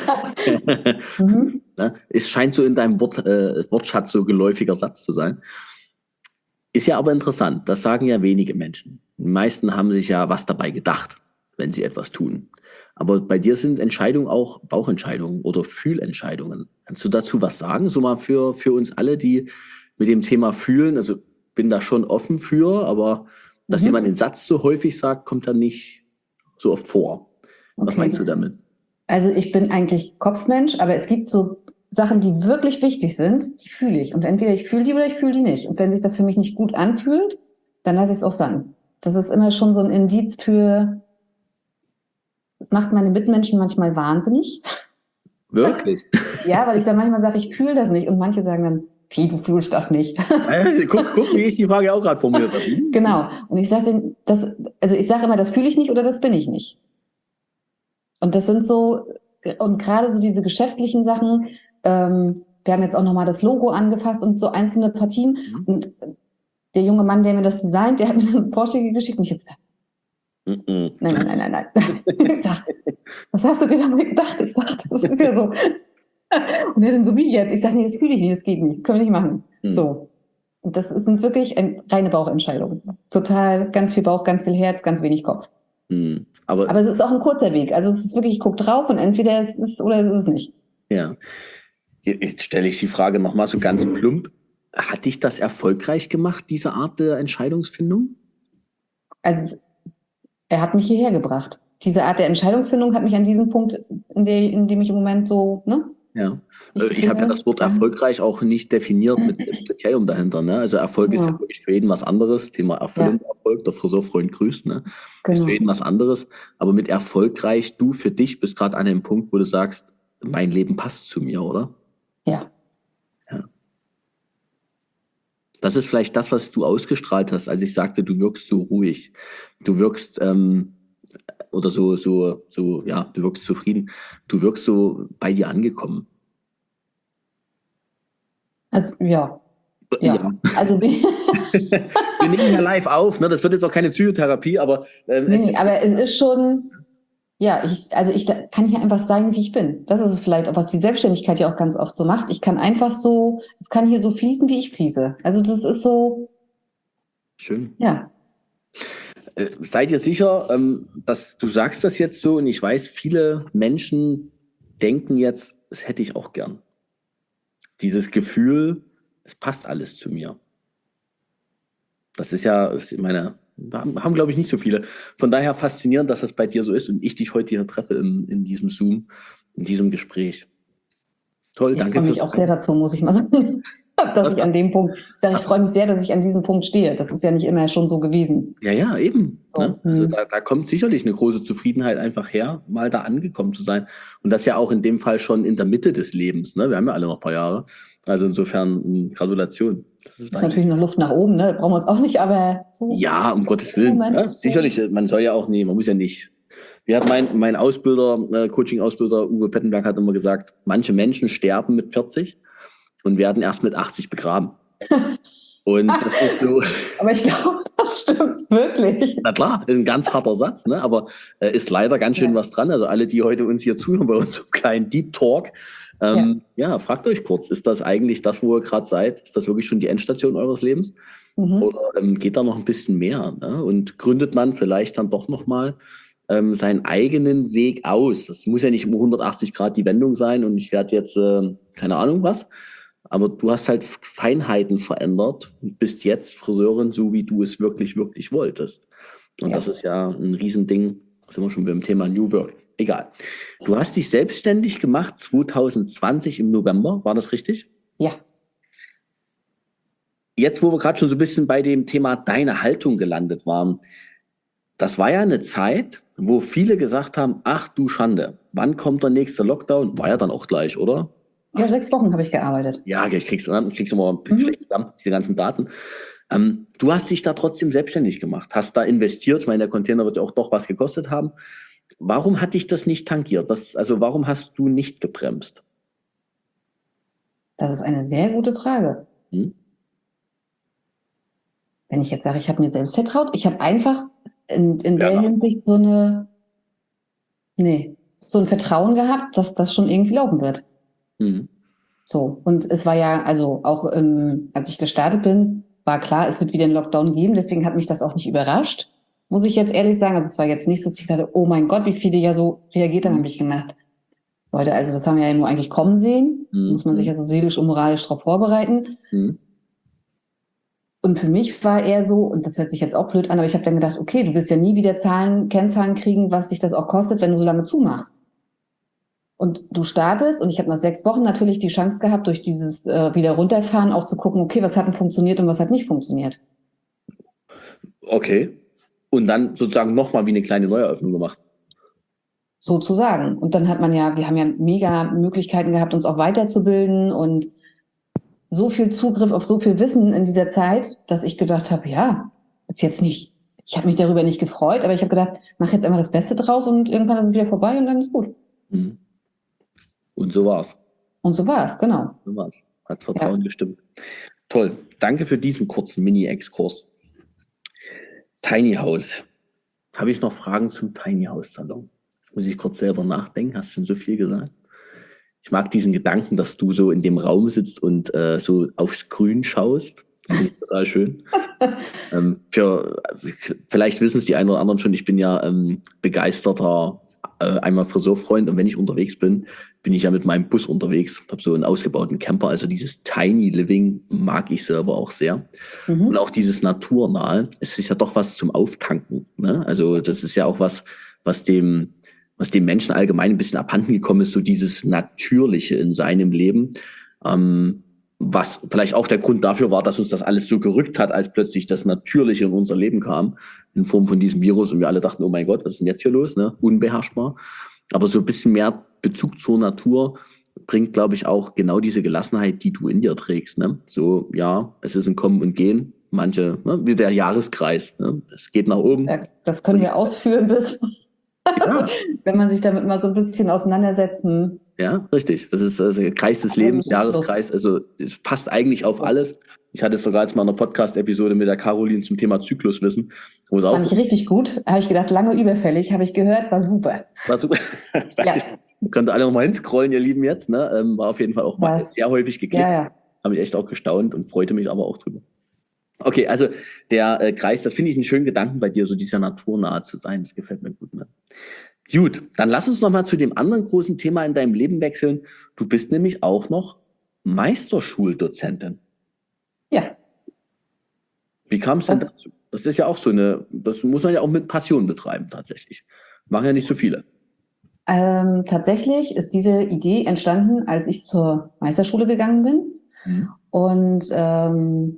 Mhm. Ne? Es scheint so in deinem Wort, äh, Wortschatz so geläufiger Satz zu sein. Ist ja aber interessant, das sagen ja wenige Menschen. Die meisten haben sich ja was dabei gedacht, wenn sie etwas tun. Aber bei dir sind Entscheidungen auch Bauchentscheidungen oder Fühlentscheidungen. Kannst du dazu was sagen? So mal für, für uns alle, die mit dem Thema fühlen. Also bin da schon offen für, aber dass jemand Mhm. den Satz so häufig sagt, kommt dann nicht so oft vor. Was meinst du Okay. damit? Also ich bin eigentlich Kopfmensch, aber es gibt so Sachen, die wirklich wichtig sind, die fühle ich. Und entweder ich fühle die oder ich fühle die nicht. Und wenn sich das für mich nicht gut anfühlt, dann lasse ich es auch sein. Das ist immer schon so ein Indiz für, das macht meine Mitmenschen manchmal wahnsinnig. Wirklich? Ja, weil ich dann manchmal sage, ich fühle das nicht. Und manche sagen dann, wie, du fühlst das nicht. Also, guck, guck, wie ich die Frage auch gerade formuliert habe. Genau. Und ich sage dann, das, also ich sage immer, das fühle ich nicht oder das bin ich nicht. Und das sind so, und gerade so diese geschäftlichen Sachen, ähm, wir haben jetzt auch nochmal das Logo angefasst und so einzelne Partien. Mhm. Und der junge Mann, der mir das designt, der hat mir eine Vorschläge geschickt und ich habe gesagt, Mhm. nein, nein, nein, nein, nein. Ich sag, was hast du dir damit gedacht? Ich sag, das ist ja so. Und er dann so, wie jetzt? Ich sage, nee, das fühle ich nicht, das geht nicht, können wir nicht machen. Mhm. So. Und das sind wirklich ein, reine Bauchentscheidungen. Total, ganz viel Bauch, ganz viel Herz, ganz wenig Kopf. Mhm. Aber, Aber es ist auch ein kurzer Weg. Also es ist wirklich, ich gucke drauf und entweder es ist oder es ist nicht. ja, jetzt stelle ich die Frage nochmal so ganz plump. Hat dich das erfolgreich gemacht, diese Art der Entscheidungsfindung? Also er hat mich hierher gebracht. Diese Art der Entscheidungsfindung hat mich an diesem Punkt, in, der, in dem ich im Moment so, ne? Ja. Ich Ich habe ja finde, das Wort ähm, erfolgreich auch nicht definiert mit dem Kriterium dahinter. Ne? Also Erfolg ist ja ja, wirklich für jeden was anderes. Thema ja, erfüllender Erfolg, der Friseurfreund grüßt, ne? Ist für jeden genau. was anderes. Aber mit erfolgreich, du für dich bist gerade an dem Punkt, wo du sagst, mein Leben passt zu mir, oder? Ja. Ja. Das ist vielleicht das, was du ausgestrahlt hast, als ich sagte, du wirkst so ruhig. Du wirkst ähm, oder so, so, so, ja, du wirkst zufrieden. Du wirkst so bei dir angekommen. Also ja, Ja. ja. Also nee, Wir nehmen ja live auf, ne? Das wird jetzt auch keine Psychotherapie, aber ähm, es nee, ist. aber es ist schon, ja, ich, also ich kann hier einfach sein, wie ich bin. Das ist es vielleicht auch, was die Selbstständigkeit ja auch ganz oft so macht. Ich kann einfach so, es kann hier so fließen, wie ich fließe. Also das ist so, Schön. ja. Äh, seid ihr sicher, ähm, dass du sagst das jetzt so und ich weiß, viele Menschen denken jetzt, das hätte ich auch gern. Dieses Gefühl, es passt alles zu mir. Das ist ja, ich meine, haben, haben glaube ich nicht so viele. Von daher faszinierend, dass das bei dir so ist und ich dich heute hier treffe in, in diesem Zoom, in diesem Gespräch. Toll, Ich danke freue mich fürs auch sehr Teilen. dazu, muss ich mal sagen, dass Was, ich an dem Punkt, ich sage, ich was, freue mich sehr, dass ich an diesem Punkt stehe. Das ist ja nicht immer schon so gewesen. ja, ja, eben. Ne? So, Also hm, da, da kommt sicherlich eine große Zufriedenheit einfach her, mal da angekommen zu sein. Und das ja auch in dem Fall schon in der Mitte des Lebens. Ne? Wir haben ja alle noch ein paar Jahre. Also insofern mh, Gratulation. Das ist ist eigentlich. natürlich noch Luft nach oben, ne? Brauchen wir uns auch nicht, aber so Ja, um Gottes im Willen. Moment Ja, ist so. sicherlich, man soll ja auch nie, man muss ja nicht. Wie hat mein, mein Ausbilder, äh, Coaching-Ausbilder Uwe Pettenberg hat immer gesagt, manche Menschen sterben mit vierzig und werden erst mit achtzig begraben. Und das ist so, Aber ich glaube, das stimmt wirklich. na klar, ist ein ganz harter Satz, ne? Aber äh, ist leider ganz schön Ja, was dran. Also alle, die heute uns hier zuhören bei unserem kleinen Deep Talk, ja. ähm, ja, fragt euch kurz, ist das eigentlich das, wo ihr gerade seid? Ist das wirklich schon die Endstation eures Lebens? Mhm. Oder ähm, geht da noch ein bisschen mehr? Ne? Und gründet man vielleicht dann doch nochmal ähm, seinen eigenen Weg aus? Das muss ja nicht um hundertachtzig Grad die Wendung sein und ich werde jetzt, äh, keine Ahnung was, Aber du hast halt Feinheiten verändert und bist jetzt Friseurin, so wie du es wirklich, wirklich wolltest. Und Ja. das ist ja ein Riesending. Da sind wir schon beim Thema New Work. Egal. Du hast dich selbstständig gemacht zwanzig zwanzig im November. War das richtig? Ja. Jetzt, wo wir gerade schon so ein bisschen bei dem Thema deine Haltung gelandet waren, das war ja eine Zeit, wo viele gesagt haben, ach du Schande, wann kommt der nächste Lockdown? War ja dann auch gleich, oder? Ja, sechs Wochen habe ich gearbeitet. Ja, ich krieg's, ich krieg's immer Mhm. schlecht zusammen, diese ganzen Daten. Ähm, du hast dich da trotzdem selbstständig gemacht, hast da investiert. Ich meine, der Container wird ja auch doch was gekostet haben. Warum hat dich das nicht tangiert? Was, also warum hast du nicht gebremst? Das ist eine sehr gute Frage. Hm? Wenn ich jetzt sage, ich habe mir selbst vertraut, ich habe einfach in, in Ja, der na. Hinsicht so eine, nee, so ein Vertrauen gehabt, dass das schon irgendwie laufen wird. Hm. So. Und es war ja, also auch ähm, als ich gestartet bin, war klar, es wird wieder einen Lockdown geben. Deswegen hat mich das auch nicht überrascht, muss ich jetzt ehrlich sagen. Also es war jetzt nicht so, dass ich dachte, oh mein Gott, wie viele ja so reagiert haben, habe ich gemerkt. Leute, also das haben wir ja nur eigentlich kommen sehen. Hm. Muss man sich ja so seelisch und moralisch darauf vorbereiten. Hm. Und für mich war eher so, und das hört sich jetzt auch blöd an, aber ich habe dann gedacht, okay, du wirst ja nie wieder Zahlen, Kennzahlen kriegen, was sich das auch kostet, wenn du so lange zumachst. Und du startest, und ich habe nach sechs Wochen natürlich die Chance gehabt, durch dieses äh, wieder runterfahren auch zu gucken, okay, was hat denn funktioniert und was hat nicht funktioniert. Okay. Und dann sozusagen nochmal wie eine kleine Neueröffnung gemacht. Sozusagen. Und dann hat man ja, wir haben ja mega Möglichkeiten gehabt, uns auch weiterzubilden und so viel Zugriff auf so viel Wissen in dieser Zeit, dass ich gedacht habe, ja, ist jetzt nicht, ich habe mich darüber nicht gefreut, aber ich habe gedacht, mach jetzt einmal das Beste draus und irgendwann ist es wieder vorbei und dann ist gut. Hm. Und so war's. Und so war es, genau. So war's. Hat Vertrauen Ja. gestimmt. Toll. Danke für diesen kurzen Mini-Exkurs. Tiny House. Habe ich noch Fragen zum Tiny House Salon? Muss ich kurz selber nachdenken. Hast schon so viel gesagt. Ich mag diesen Gedanken, dass du so in dem Raum sitzt und äh, so aufs Grün schaust. Das finde ich total schön. ähm, für, vielleicht wissen es die einen oder anderen schon, ich bin ja ähm, begeisterter äh, einmal Friseurfreund, und wenn ich unterwegs bin, bin ich ja mit meinem Bus unterwegs. Ich habe so einen ausgebauten Camper, also dieses Tiny Living mag ich selber auch sehr. Mhm. Und auch dieses Naturnahe, es ist ja doch was zum Auftanken. Ne? Also das ist ja auch was, was dem, was dem Menschen allgemein ein bisschen abhanden gekommen ist, so dieses Natürliche in seinem Leben. Ähm, was vielleicht auch der Grund dafür war, dass uns das alles so gerückt hat, als plötzlich das Natürliche in unser Leben kam, in Form von diesem Virus, und wir alle dachten, oh mein Gott, was ist denn jetzt hier los? Ne? Unbeherrschbar. Aber so ein bisschen mehr Bezug zur Natur bringt, glaube ich, auch genau diese Gelassenheit, die du in dir trägst. Ne? So, ja, es ist ein Kommen und Gehen. Manche, ne, wie der Jahreskreis. Ne? Es geht nach oben. Ja, das können wir ausführen, bis, Ja, wenn man sich damit mal so ein bisschen auseinandersetzen. ja, richtig. Das ist also der Kreis des Lebens, Jahreskreis. Also es passt eigentlich auf alles. Ich hatte es sogar jetzt mal in einer Podcast-Episode mit der Caroline zum Thema Zykluswissen. Wo es auch Fand ich richtig gut. Habe ich gedacht, lange überfällig, habe ich gehört, war super. war super. Ja. Könnt ihr alle nochmal hinscrollen, ihr Lieben, jetzt. Ne? Ähm, war auf jeden Fall auch mal Was? sehr häufig geklickt. Ja, ja. Habe ich echt auch gestaunt und freute mich aber auch drüber. Okay, also der äh, Kreis, das finde ich einen schönen Gedanken bei dir, so dieser naturnahe zu sein. Das gefällt mir gut. Ne? Gut, dann lass uns noch mal zu dem anderen großen Thema in deinem Leben wechseln. Du bist nämlich auch noch Meisterschuldozentin. Ja. Wie kam es denn Das- dazu? Das ist ja auch so eine, das muss man ja auch mit Passion betreiben tatsächlich. Machen ja nicht so viele. Ähm, tatsächlich ist diese Idee entstanden, als ich zur Meisterschule gegangen bin Mhm. und ähm,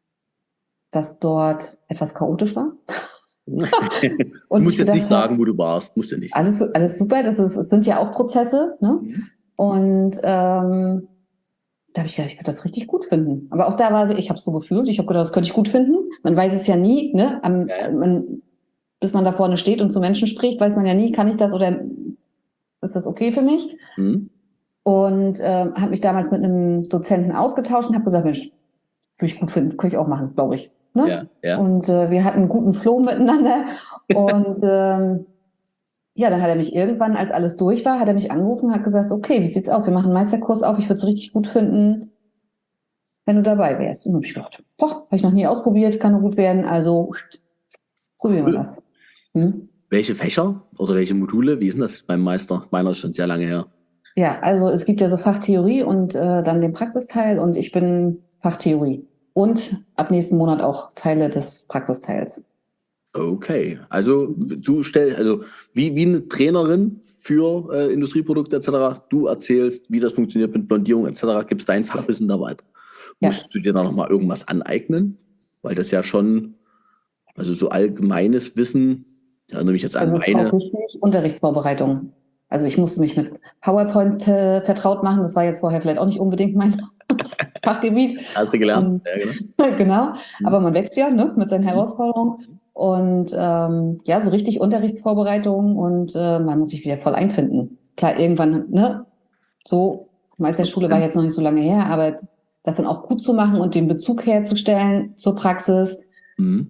das dort etwas chaotisch war. Du Und musst ich jetzt nicht gedacht sagen, habe, wo du warst. Musst du nicht. alles, alles super, das ist, es sind ja auch Prozesse, ne? Mhm. Und ähm, da habe ich gedacht, ich könnte das richtig gut finden. Aber auch da war ich, ich habe es so gefühlt, ich habe gedacht, das könnte ich gut finden. Man weiß es ja nie, ne? Am, Ja, ja. man, bis man da vorne steht und zu Menschen spricht, weiß man ja nie, kann ich das oder ist das okay für mich? Mhm. Und ähm, habe mich damals mit einem Dozenten ausgetauscht und habe gesagt, Mensch, würde ich gut finden, könnte ich auch machen, glaube ich. Ne? Ja, ja. Und äh, wir hatten einen guten Flow miteinander. Und ähm, ja, dann hat er mich irgendwann, als alles durch war, hat er mich angerufen und hat gesagt, okay, wie sieht's aus? Wir machen einen Meisterkurs auf, ich würde es richtig gut finden, wenn du dabei wärst. Und dann habe ich gedacht, boah, habe ich noch nie ausprobiert, kann nur gut werden, also probieren wir Cool. das. Hm? Welche Fächer oder welche Module? Wie ist denn das beim Meister? Meiner ist schon sehr lange her. Ja, also es gibt ja so Fachtheorie und äh, dann den Praxisteil und ich bin Fachtheorie. Und ab nächsten Monat auch Teile des Praxisteils. Okay, also du stellst, also wie, wie eine Trainerin für äh, Industrieprodukte et cetera, du erzählst, wie das funktioniert mit Blondierung et cetera, gibst dein Fachwissen da weiter. Ja, Musst du dir da nochmal irgendwas aneignen? Weil das ja schon, also so allgemeines Wissen, ich erinnere mich jetzt an also es braucht meine, richtig Unterrichtsvorbereitung. Also ich musste mich mit PowerPoint äh, vertraut machen. Das war jetzt vorher vielleicht auch nicht unbedingt mein Fachgebiet. hast du gelernt? Und Ja, genau. genau, aber Mhm. man wächst ja, ne, mit seinen Mhm. Herausforderungen. Und ähm, ja, so richtig Unterrichtsvorbereitung und äh, man muss sich wieder voll einfinden. Klar, irgendwann, ne, so, Meisterschule war jetzt noch nicht so lange her, aber das dann auch gut zu machen und den Bezug herzustellen zur Praxis. Mhm.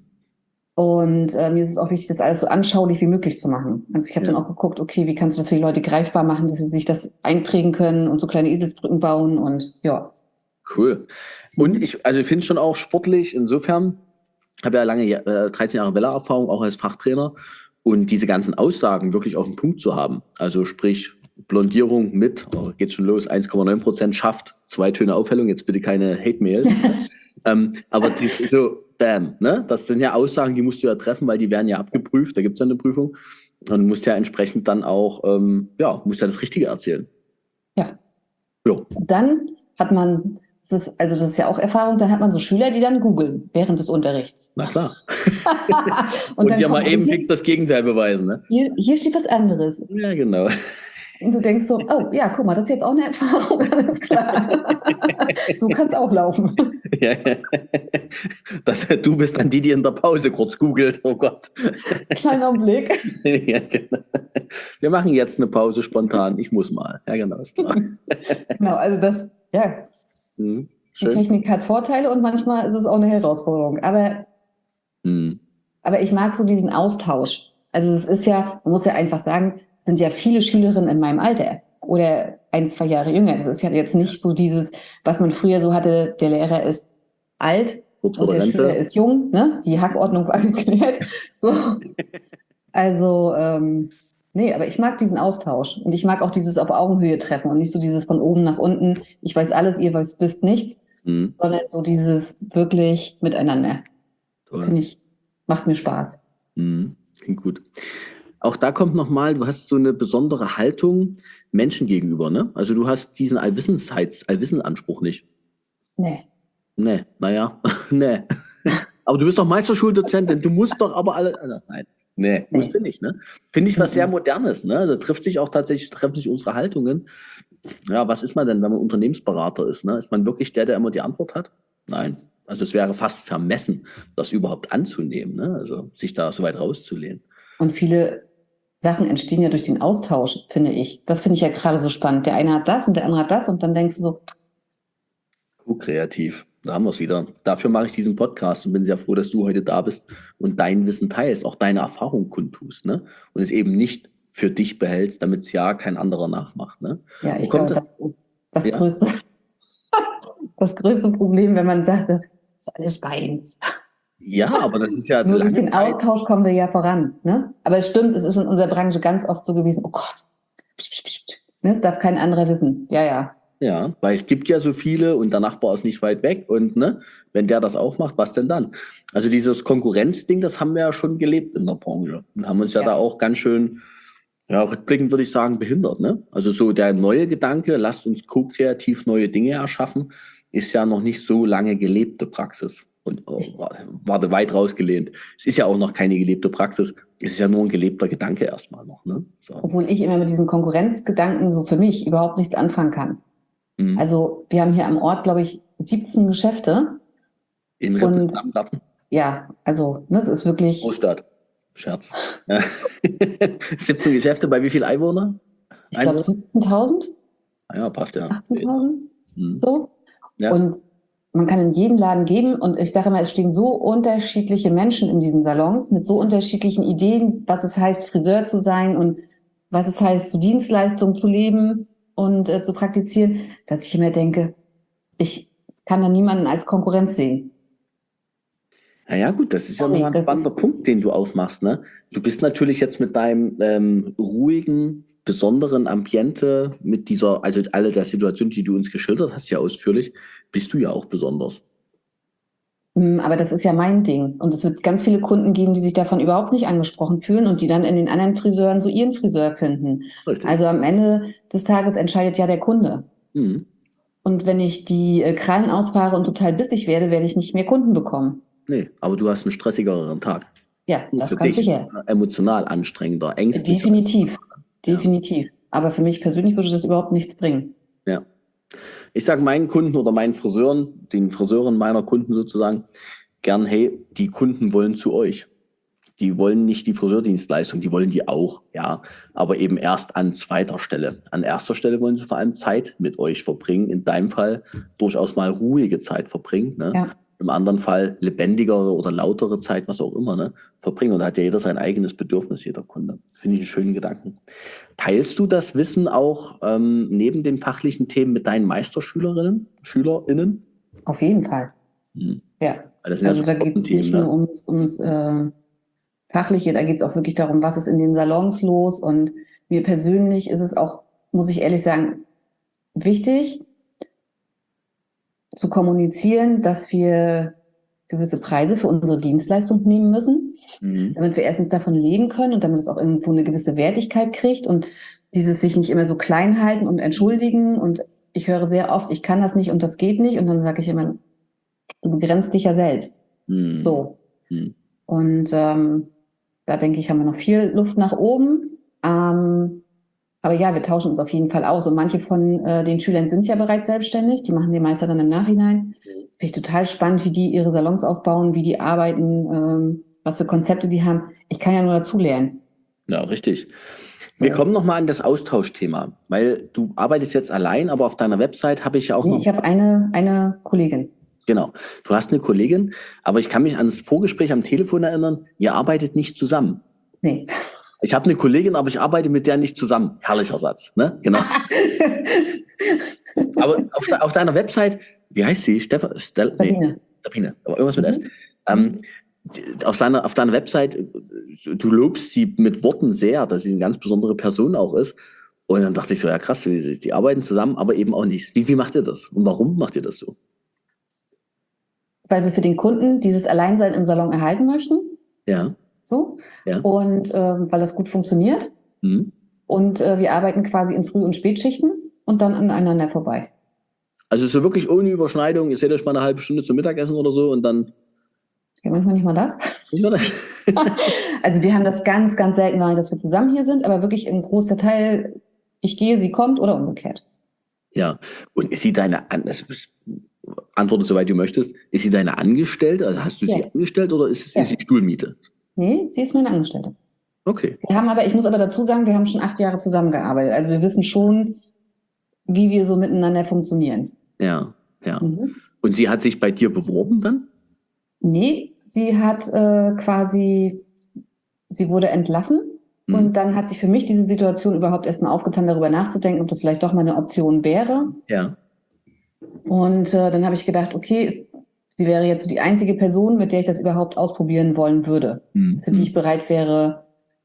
Und äh, mir ist es auch wichtig, das alles so anschaulich wie möglich zu machen. Also ich habe Ja, dann auch geguckt, okay, wie kannst du das für die Leute greifbar machen, dass sie sich das einprägen können und so kleine Eselsbrücken bauen und ja. cool. Und ich, also ich finde es schon auch sportlich, insofern, habe ja lange, äh, dreizehn Jahre Welle-Erfahrung, auch als Fachtrainer. Und diese ganzen Aussagen wirklich auf den Punkt zu haben. Also sprich, Blondierung mit, oh, geht schon los, eins Komma neun Prozent schafft zwei Töne Aufhellung, jetzt bitte keine Hate-Mails. ähm, aber das ist so, bam, ne? Das sind ja Aussagen, die musst du ja treffen, weil die werden ja abgeprüft, da gibt es ja eine Prüfung. Und du musst ja entsprechend dann auch, ähm, ja, musst ja das Richtige erzählen. Ja. Jo, Und dann hat man, das ist, also das ist ja auch Erfahrung, dann hat man so Schüler, die dann googeln während des Unterrichts. na klar. Und Und dann dir kommt mal man eben hier, fix das Gegenteil beweisen, ne? hier, hier steht was anderes. Ja, genau. Und du denkst so, oh ja, guck mal, das ist jetzt auch eine Erfahrung, alles klar. So kann es auch laufen. Ja, ja. Das, du bist dann die, die in der Pause kurz googelt. Oh Gott. Kleiner Blick. Ja, genau. Wir machen jetzt eine Pause spontan. Ich muss mal. Ja, genau, ist klar. Genau, also das, ja, Hm, die schön. Technik hat Vorteile und manchmal ist es auch eine Herausforderung. Aber, Hm, aber ich mag so diesen Austausch. Also es ist ja, man muss ja einfach sagen, es sind ja viele Schülerinnen in meinem Alter oder ein, zwei Jahre jünger. Das ist ja jetzt nicht so dieses, was man früher so hatte, der Lehrer ist alt kurz vor und der der Schüler Rente. ist jung, ne? Die Hackordnung war geklärt. So. Also, ähm, nee, aber ich mag diesen Austausch und ich mag auch dieses auf Augenhöhe treffen und nicht so dieses von oben nach unten, ich weiß alles, ihr wisst, wisst nichts, Hm, sondern so dieses wirklich miteinander. toll. Finde ich, macht mir Spaß. Hm, klingt gut. Auch da kommt nochmal, du hast so eine besondere Haltung Menschen gegenüber, ne? Also du hast diesen Allwissensheits-, Allwissenanspruch nicht. Nee. Nee, naja, nee. Aber du bist doch Meisterschuldozentin, du musst doch aber alle. Also, nein, nee, musst Nee. du nicht, ne? Finde ich was sehr Mhm. Modernes, ne? Da trifft sich auch tatsächlich, treffen sich unsere Haltungen. Ja, was ist man denn, wenn man Unternehmensberater ist, ne? Ist man wirklich der, der immer die Antwort hat? Nein. Also es wäre fast vermessen, das überhaupt anzunehmen, ne? Also sich da so weit rauszulehnen. Und viele Sachen entstehen ja durch den Austausch, finde ich. Das finde ich ja gerade so spannend. Der eine hat das und der andere hat das und dann denkst du so, Kreativ. Da haben wir es wieder. Dafür mache ich diesen Podcast und bin sehr froh, dass du heute da bist und dein Wissen teilst, auch deine Erfahrung kundtust, ne? Und es eben nicht für dich behältst, damit es ja kein anderer nachmacht, ne? ja, Wo ich kommt glaube, das? das ist das Ja? größte, das größte Problem, wenn man sagt, das ist alles meins. Ja, aber das ist ja Nur durch lange den Zeit. Austausch kommen wir ja voran. Ne? Aber es stimmt, es ist in unserer Branche ganz oft so gewesen, oh Gott, pst, pst, pst. Ne? Das darf kein anderer wissen. Ja, ja. Ja, weil es gibt ja so viele und der Nachbar ist nicht weit weg und ne, wenn der das auch macht, was denn dann? Also dieses Konkurrenzding, das haben wir ja schon gelebt in der Branche und haben uns ja, Ja. da auch ganz schön, ja, rückblickend würde ich sagen, behindert, ne? Also so der neue Gedanke, lasst uns ko-kreativ neue Dinge erschaffen, ist ja noch nicht so lange gelebte Praxis. Und oh, warte, weit rausgelehnt. Es ist ja auch noch keine gelebte Praxis. Es ist ja nur ein gelebter Gedanke erstmal noch, ne? So. Obwohl ich immer mit diesen Konkurrenzgedanken so für mich überhaupt nichts anfangen kann. Mhm. Also wir haben hier am Ort, glaube ich, siebzehn Geschäfte. In Und Rippen, ja, also ne, das ist wirklich, Großstadt. Scherz. Ja. siebzehn Geschäfte bei wie viel Einwohner? ich glaube, Einwohner? siebzehntausend, Ah ja, passt ja. achtzehntausend, Mhm. so. Ja. Und man kann in jeden Laden gehen und ich sage mal, es stehen so unterschiedliche Menschen in diesen Salons mit so unterschiedlichen Ideen, was es heißt, Friseur zu sein und was es heißt, zu Dienstleistungen zu leben und äh, zu praktizieren, dass ich immer denke, ich kann da niemanden als Konkurrenz sehen. Naja, gut, das ist ja nochmal Sorry, ein das spannender ist, Punkt, den du aufmachst, ne? Du bist natürlich jetzt mit deinem ähm, ruhigen, besonderen Ambiente mit dieser, also alle der Situationen, die du uns geschildert hast, ja ausführlich, bist du ja auch besonders. Mm, Aber das ist ja mein Ding. Und es wird ganz viele Kunden geben, die sich davon überhaupt nicht angesprochen fühlen und die dann in den anderen Friseuren so ihren Friseur finden. Richtig. Also am Ende des Tages entscheidet ja der Kunde. Mhm. Und wenn ich die äh, Krallen ausfahre und total bissig werde, werde ich nicht mehr Kunden bekommen. Nee, aber du hast einen stressigeren Tag. Ja, Nur das für ganz dich. sicher. Emotional anstrengender, ängstlicher. Definitiv. Ja. Definitiv. Aber für mich persönlich würde das überhaupt nichts bringen. Ja. Ich sage meinen Kunden oder meinen Friseuren, den Friseuren meiner Kunden sozusagen, gern, hey, die Kunden wollen zu euch. Die wollen nicht die Friseurdienstleistung, die wollen die auch, ja, aber eben erst an zweiter Stelle. An erster Stelle wollen sie vor allem Zeit mit euch verbringen, in deinem Fall durchaus mal ruhige Zeit verbringen, ne? Ja. Im anderen Fall lebendigere oder lautere Zeit, was auch immer, ne, verbringen. Und da hat ja jeder sein eigenes Bedürfnis, jeder Kunde. Finde ich einen schönen Gedanken. Teilst du das Wissen auch ähm, neben den fachlichen Themen mit deinen Meisterschülerinnen, SchülerInnen? Auf jeden Fall. Hm. Ja. Weil das sind Also ja so da geht es Themen, nicht ne? nur ums, ums äh, Fachliche, da geht es auch wirklich darum, was ist in den Salons los. Und mir persönlich ist es auch, muss ich ehrlich sagen, wichtig zu kommunizieren, dass wir gewisse Preise für unsere Dienstleistung nehmen müssen, Mhm. damit wir erstens davon leben können und damit es auch irgendwo eine gewisse Wertigkeit kriegt und dieses sich nicht immer so klein halten und entschuldigen. Und ich höre sehr oft, ich kann das nicht und das geht nicht. Und dann sage ich immer, du begrenzt dich ja selbst. Mhm. So. Mhm. Und ähm, da denke ich, haben wir noch viel Luft nach oben. Ähm, aber ja, wir tauschen uns auf jeden Fall aus. Und manche von äh, den Schülern sind ja bereits selbstständig. Die machen den Meister dann im Nachhinein. Finde ich total spannend, wie die ihre Salons aufbauen, wie die arbeiten, ähm, was für Konzepte die haben. Ich kann ja nur dazulernen. Ja, richtig. So. Wir kommen nochmal an das Austauschthema, weil du arbeitest jetzt allein, aber auf deiner Website habe ich ja auch Nee, noch. ich habe eine, eine Kollegin. Genau. Du hast eine Kollegin, aber ich kann mich an das Vorgespräch am Telefon erinnern, ihr arbeitet nicht zusammen. Nee. Ich habe eine Kollegin, aber ich arbeite mit der nicht zusammen. Herrlicher Satz, ne? Genau. Aber auf, de auf deiner Website, wie heißt sie? Stefan? Stel nee, Sabine. Sabine, aber irgendwas mit Mhm. S. Ähm, die- auf, seiner, auf deiner Website, du lobst sie mit Worten sehr, dass sie eine ganz besondere Person auch ist. Und dann dachte ich so, ja krass, die, die arbeiten zusammen, aber eben auch nicht. Wie, wie macht ihr das? Und warum macht ihr das so? Weil wir für den Kunden dieses Alleinsein im Salon erhalten möchten. Ja, So. ja. Und ähm, weil das gut funktioniert. Mhm. Und äh, wir arbeiten quasi in Früh- und Spätschichten und dann aneinander vorbei. Also so wirklich ohne Überschneidung, ihr seht euch mal eine halbe Stunde zum Mittagessen oder so und dann. Ja, manchmal nicht mal das. Nicht mehr? Also wir haben das ganz, ganz selten, dass wir zusammen hier sind, aber wirklich im großen Teil, ich gehe, sie kommt oder umgekehrt. Ja, und ist sie deine, An das ist- antworte soweit du möchtest, ist sie deine Angestellte? Also hast du sie Ja. angestellt oder ist, es, Ja. ist sie Stuhlmiete? Nee, sie ist meine Angestellte. Okay. Wir haben aber, ich muss aber dazu sagen, wir haben schon acht Jahre zusammengearbeitet. Also wir wissen schon, wie wir so miteinander funktionieren. Ja, ja. Mhm. Und sie hat sich bei dir beworben dann? Nee, sie hat äh, quasi, sie wurde entlassen. Hm. Und dann hat sich für mich diese Situation überhaupt erstmal aufgetan, darüber nachzudenken, ob das vielleicht doch mal eine Option wäre. Ja. Und äh, dann habe ich gedacht, okay, es, sie wäre jetzt so die einzige Person, mit der ich das überhaupt ausprobieren wollen würde, Hm. für die ich bereit wäre,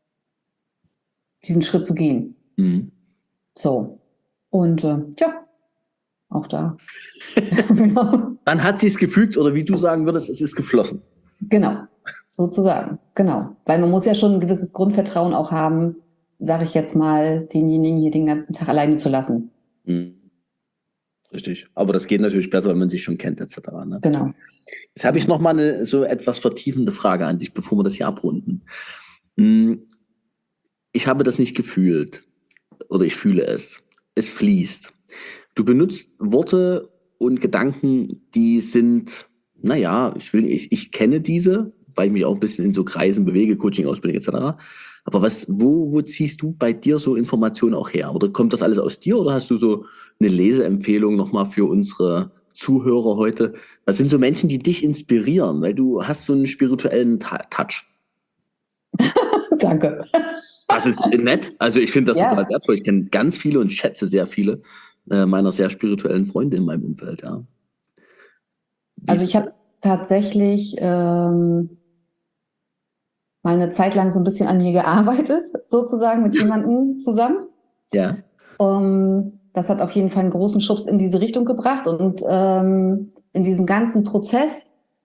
diesen Schritt zu gehen. Hm. So. Und äh, ja, auch da. Dann hat sie es gefügt oder wie du sagen würdest, es ist geflossen. Genau, sozusagen, genau. Weil man muss ja schon ein gewisses Grundvertrauen auch haben, sage ich jetzt mal, denjenigen hier den ganzen Tag alleine zu lassen. Hm. Richtig. Aber das geht natürlich besser, wenn man sich schon kennt, et cetera. Ne? Genau. Jetzt habe ich noch mal eine so etwas vertiefende Frage an dich, bevor wir das hier abrunden. Hm. Ich habe das nicht gefühlt oder ich fühle es. Es fließt. Du benutzt Worte und Gedanken, die sind, naja, ich will, ich, ich kenne diese, weil ich mich auch ein bisschen in so Kreisen bewege, Coaching, Ausbildung et cetera. Aber was, wo, wo ziehst du bei dir so Informationen auch her? Oder kommt das alles aus dir oder hast du so eine Leseempfehlung nochmal für unsere Zuhörer heute? Was sind so Menschen, die dich inspirieren? Weil du hast so einen spirituellen Ta- Touch. Danke. Das ist nett. Also ich finde das Ja. total wertvoll. Ich kenne ganz viele und schätze sehr viele äh, meiner sehr spirituellen Freunde in meinem Umfeld. Ja. Also ich habe tatsächlich ähm, mal eine Zeit lang so ein bisschen an mir gearbeitet, sozusagen mit jemandem zusammen. Ja. Um, das hat auf jeden Fall einen großen Schubs in diese Richtung gebracht. Und ähm, in diesem ganzen Prozess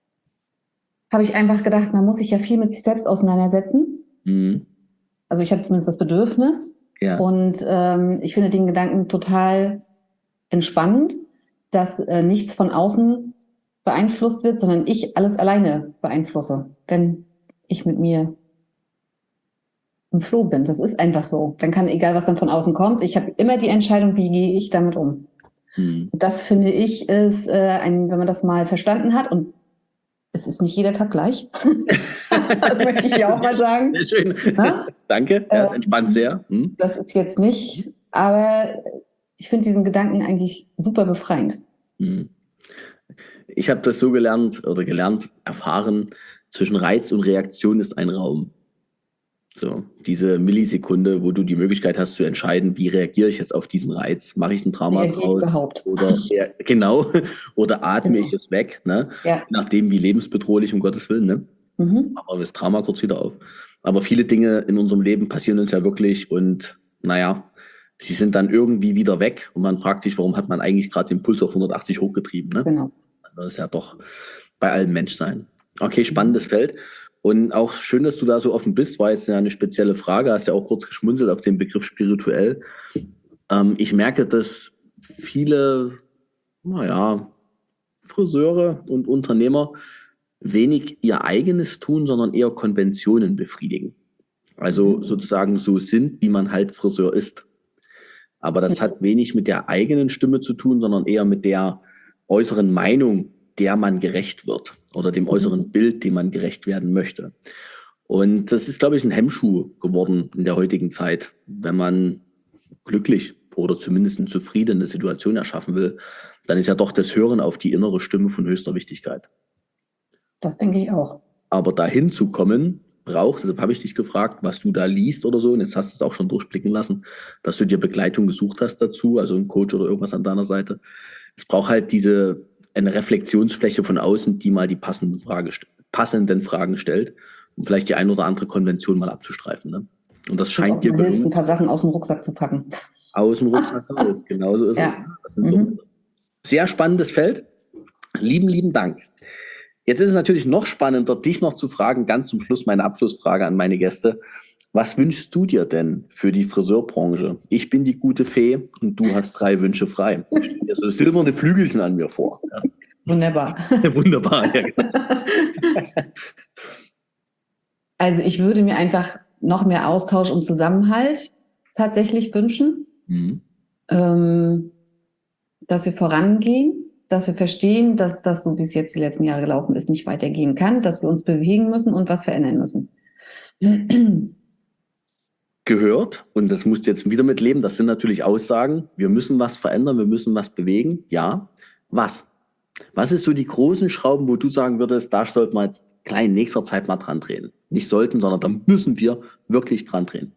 habe ich einfach gedacht, man muss sich ja viel mit sich selbst auseinandersetzen. Mhm. Also ich habe zumindest das Bedürfnis. Ja. Und ähm, ich finde den Gedanken total entspannend, dass äh, nichts von außen beeinflusst wird, sondern ich alles alleine beeinflusse, wenn ich mit mir im Flow bin. Das ist einfach so. Dann kann, egal was dann von außen kommt, ich habe immer die Entscheidung, wie gehe ich damit um. Mhm. Das finde ich ist, äh, ein, wenn man das mal verstanden hat, und es ist nicht jeder Tag gleich. Das möchte ich hier auch mal sagen. Sehr schön. Na? Danke, er ist Ähm, entspannt sehr. Hm? Das ist jetzt nicht, aber ich finde diesen Gedanken eigentlich super befreiend. Hm. Ich habe das so gelernt oder gelernt, erfahren, zwischen Reiz und Reaktion ist ein Raum. So, diese Millisekunde, wo du die Möglichkeit hast zu entscheiden, wie reagiere ich jetzt auf diesen Reiz? Mache ich ein Trauma Reagiere ich draus? überhaupt? Oder ja, genau, oder atme Genau. ich es weg, ne? Ja. Je nachdem, wie lebensbedrohlich, um Gottes Willen, ne? Mhm. Machen wir das Trauma kurz wieder auf. Aber viele Dinge in unserem Leben passieren uns ja wirklich und naja, sie sind dann irgendwie wieder weg und man fragt sich, warum hat man eigentlich gerade den Puls auf hundertachtzig hochgetrieben, ne? Genau. Das ist ja doch bei allem Menschsein. Okay, spannendes Feld. Und auch schön, dass du da so offen bist, war jetzt ja eine spezielle Frage, hast ja auch kurz geschmunzelt auf den Begriff spirituell. Ähm, ich merke, dass viele, naja, Friseure und Unternehmer wenig ihr eigenes tun, sondern eher Konventionen befriedigen. Also Mhm. sozusagen so sind, wie man halt Friseur ist. Aber das hat wenig mit der eigenen Stimme zu tun, sondern eher mit der äußeren Meinung, der man gerecht wird oder dem äußeren Bild, dem man gerecht werden möchte. Und das ist, glaube ich, ein Hemmschuh geworden in der heutigen Zeit, wenn man glücklich oder zumindest eine zufriedene Situation erschaffen will, dann ist ja doch das Hören auf die innere Stimme von höchster Wichtigkeit. Das denke ich auch. Aber dahin zu kommen, braucht, deshalb habe ich dich gefragt, was du da liest oder so, und jetzt hast du es auch schon durchblicken lassen, dass du dir Begleitung gesucht hast dazu, also einen Coach oder irgendwas an deiner Seite. Es braucht halt diese, eine Reflexionsfläche von außen, die mal die passenden, Frage, passenden Fragen stellt, um vielleicht die ein oder andere Konvention mal abzustreifen. Ne? Und das scheint dir Mir hilft, ein gelungen. paar Sachen aus dem Rucksack zu packen. Aus dem Rucksack raus, genau so ist Ja. es. Das sind so Mhm. sehr spannendes Feld. Lieben, lieben Dank. Jetzt ist es natürlich noch spannender, dich noch zu fragen, ganz zum Schluss meine Abschlussfrage an meine Gäste. Was wünschst du dir denn für die Friseurbranche? Ich bin die gute Fee und du hast drei Wünsche frei. Ich stelle dir so silberne Flügelchen an mir vor. Ja. Wunderbar. Wunderbar, ja, genau. Also ich würde mir einfach noch mehr Austausch und Zusammenhalt tatsächlich wünschen, Mhm. ähm, dass wir vorangehen, dass wir verstehen, dass das, so wie es jetzt die letzten Jahre gelaufen ist, nicht weitergehen kann, dass wir uns bewegen müssen und was verändern müssen. Gehört, und das musst du jetzt wieder mitleben, das sind natürlich Aussagen, wir müssen was verändern, wir müssen was bewegen, ja. Was? Was ist so die großen Schrauben, wo du sagen würdest, da sollten wir jetzt gleich in nächster Zeit mal dran drehen? Nicht sollten, sondern da müssen wir wirklich dran drehen.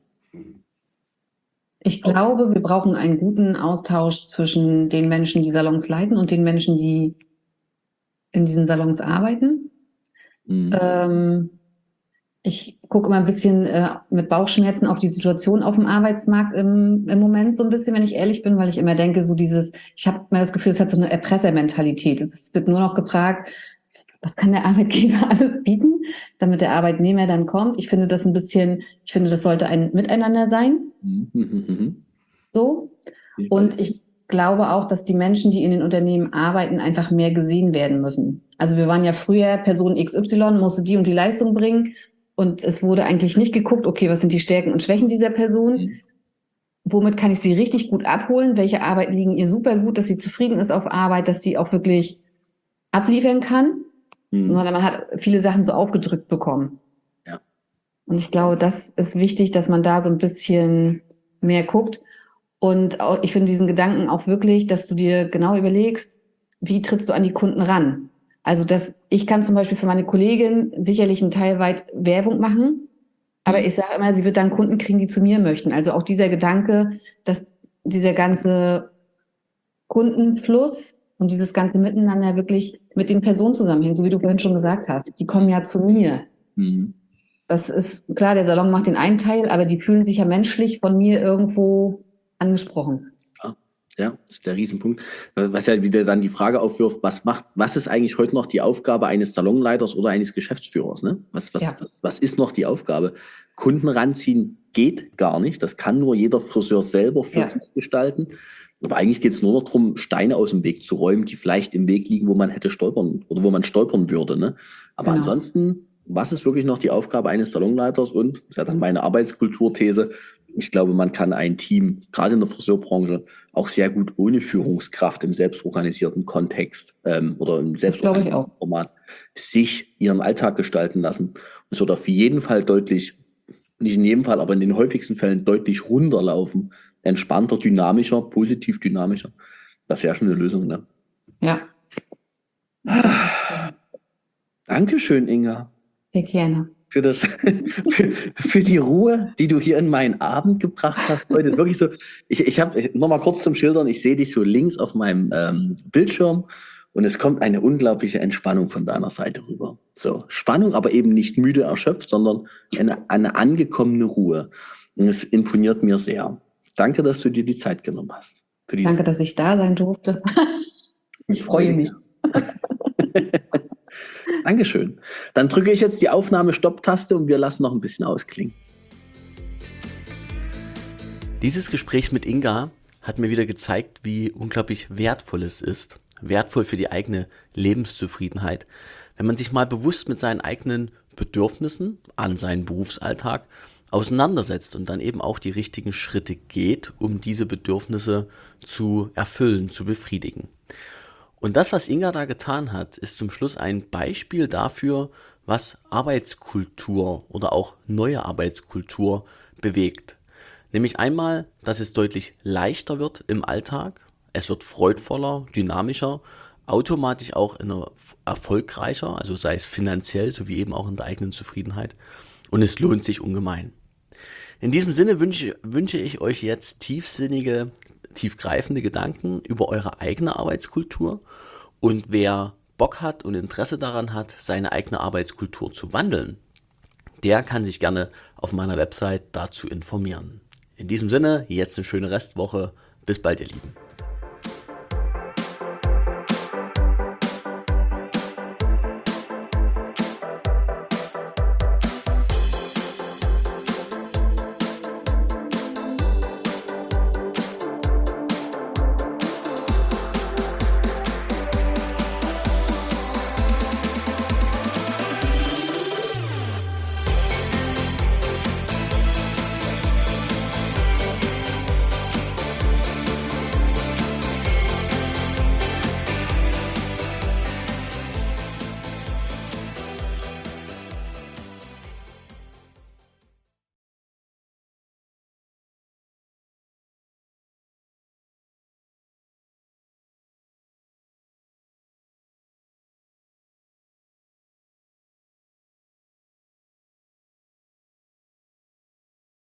Ich glaube, wir brauchen einen guten Austausch zwischen den Menschen, die Salons leiten, und den Menschen, die in diesen Salons arbeiten. Mhm. Ähm, ich gucke immer ein bisschen äh, mit Bauchschmerzen auf die Situation auf dem Arbeitsmarkt im, im Moment so ein bisschen, wenn ich ehrlich bin, weil ich immer denke, so dieses, ich habe mir das Gefühl, es hat so eine Erpressermentalität. Es wird nur noch gefragt, was kann der Arbeitgeber alles bieten, damit der Arbeitnehmer dann kommt. Ich finde das ein bisschen, ich finde, das sollte ein Miteinander sein. Mhm. Mhm. So. Und ich glaube auch, dass die Menschen, die in den Unternehmen arbeiten, einfach mehr gesehen werden müssen. Also wir waren ja früher, Person X Y musste die und die Leistung bringen, und es wurde eigentlich nicht geguckt, okay, was sind die Stärken und Schwächen dieser Person? Mhm. Womit kann ich sie richtig gut abholen? Welche Arbeiten liegen ihr super gut, dass sie zufrieden ist auf Arbeit, dass sie auch wirklich abliefern kann? Mhm. Sondern man hat viele Sachen so aufgedrückt bekommen. Ja. Und ich glaube, das ist wichtig, dass man da so ein bisschen mehr guckt. Und auch, ich finde diesen Gedanken auch wirklich, dass du dir genau überlegst, wie trittst du an die Kunden ran? Also, dass ich kann zum Beispiel für meine Kollegin sicherlich einen Teil weit Werbung machen, aber Mhm. ich sage immer, sie wird dann Kunden kriegen, die zu mir möchten. Also auch dieser Gedanke, dass dieser ganze Kundenfluss und dieses ganze Miteinander wirklich mit den Personen zusammenhängt, so wie du vorhin schon gesagt hast. Die kommen ja zu mir. Mhm. Das ist klar, der Salon macht den einen Teil, aber die fühlen sich ja menschlich von mir irgendwo angesprochen. Ja, ja, das ist der Riesenpunkt. Was ja wieder dann die Frage aufwirft, was macht, was ist eigentlich heute noch die Aufgabe eines Salonleiters oder eines Geschäftsführers? Ne? Was, was, Ja. was, was ist noch die Aufgabe? Kunden ranziehen geht gar nicht. Das kann nur jeder Friseur selber für Ja. sich gestalten. Aber eigentlich geht es nur noch darum, Steine aus dem Weg zu räumen, die vielleicht im Weg liegen, wo man hätte stolpern oder wo man stolpern würde. Ne? Aber Genau. ansonsten, was ist wirklich noch die Aufgabe eines Salonleiters? Und das ist ja dann meine Arbeitskulturthese. Ich glaube, man kann ein Team, gerade in der Friseurbranche, auch sehr gut ohne Führungskraft im selbstorganisierten Kontext ähm, oder im selbstorganisierten Format sich ihren Alltag gestalten lassen. Es wird auf jeden Fall deutlich, nicht in jedem Fall, aber in den häufigsten Fällen deutlich runterlaufen. Entspannter, dynamischer, positiv dynamischer. Das wäre schon eine Lösung, ne? Ja. Dankeschön, Inga. Sehr gerne. Für, das, für, für die Ruhe, die du hier in meinen Abend gebracht hast heute. Ist wirklich so, ich, ich habe noch mal kurz zum Schildern, ich sehe dich so links auf meinem ähm, Bildschirm und es kommt eine unglaubliche Entspannung von deiner Seite rüber. So, Spannung, aber eben nicht müde erschöpft, sondern eine, eine angekommene Ruhe. Und es imponiert mir sehr. Danke, dass du dir die Zeit genommen hast. Für Danke, dass ich da sein durfte. Ich freue mich. Dankeschön. Dann drücke ich jetzt die Aufnahme-Stopp-Taste und wir lassen noch ein bisschen ausklingen. Dieses Gespräch mit Inga hat mir wieder gezeigt, wie unglaublich wertvoll es ist. Wertvoll für die eigene Lebenszufriedenheit. Wenn man sich mal bewusst mit seinen eigenen Bedürfnissen an seinen Berufsalltag auseinandersetzt und dann eben auch die richtigen Schritte geht, um diese Bedürfnisse zu erfüllen, zu befriedigen. Und das, was Inga da getan hat, ist zum Schluss ein Beispiel dafür, was Arbeitskultur oder auch neue Arbeitskultur bewegt. Nämlich einmal, dass es deutlich leichter wird im Alltag, es wird freudvoller, dynamischer, automatisch auch erfolgreicher, also sei es finanziell sowie eben auch in der eigenen Zufriedenheit. Und es lohnt sich ungemein. In diesem Sinne wünsche, wünsche ich euch jetzt tiefsinnige, tiefgreifende Gedanken über eure eigene Arbeitskultur. Und wer Bock hat und Interesse daran hat, seine eigene Arbeitskultur zu wandeln, der kann sich gerne auf meiner Website dazu informieren. In diesem Sinne, jetzt eine schöne Restwoche. Bis bald, ihr Lieben.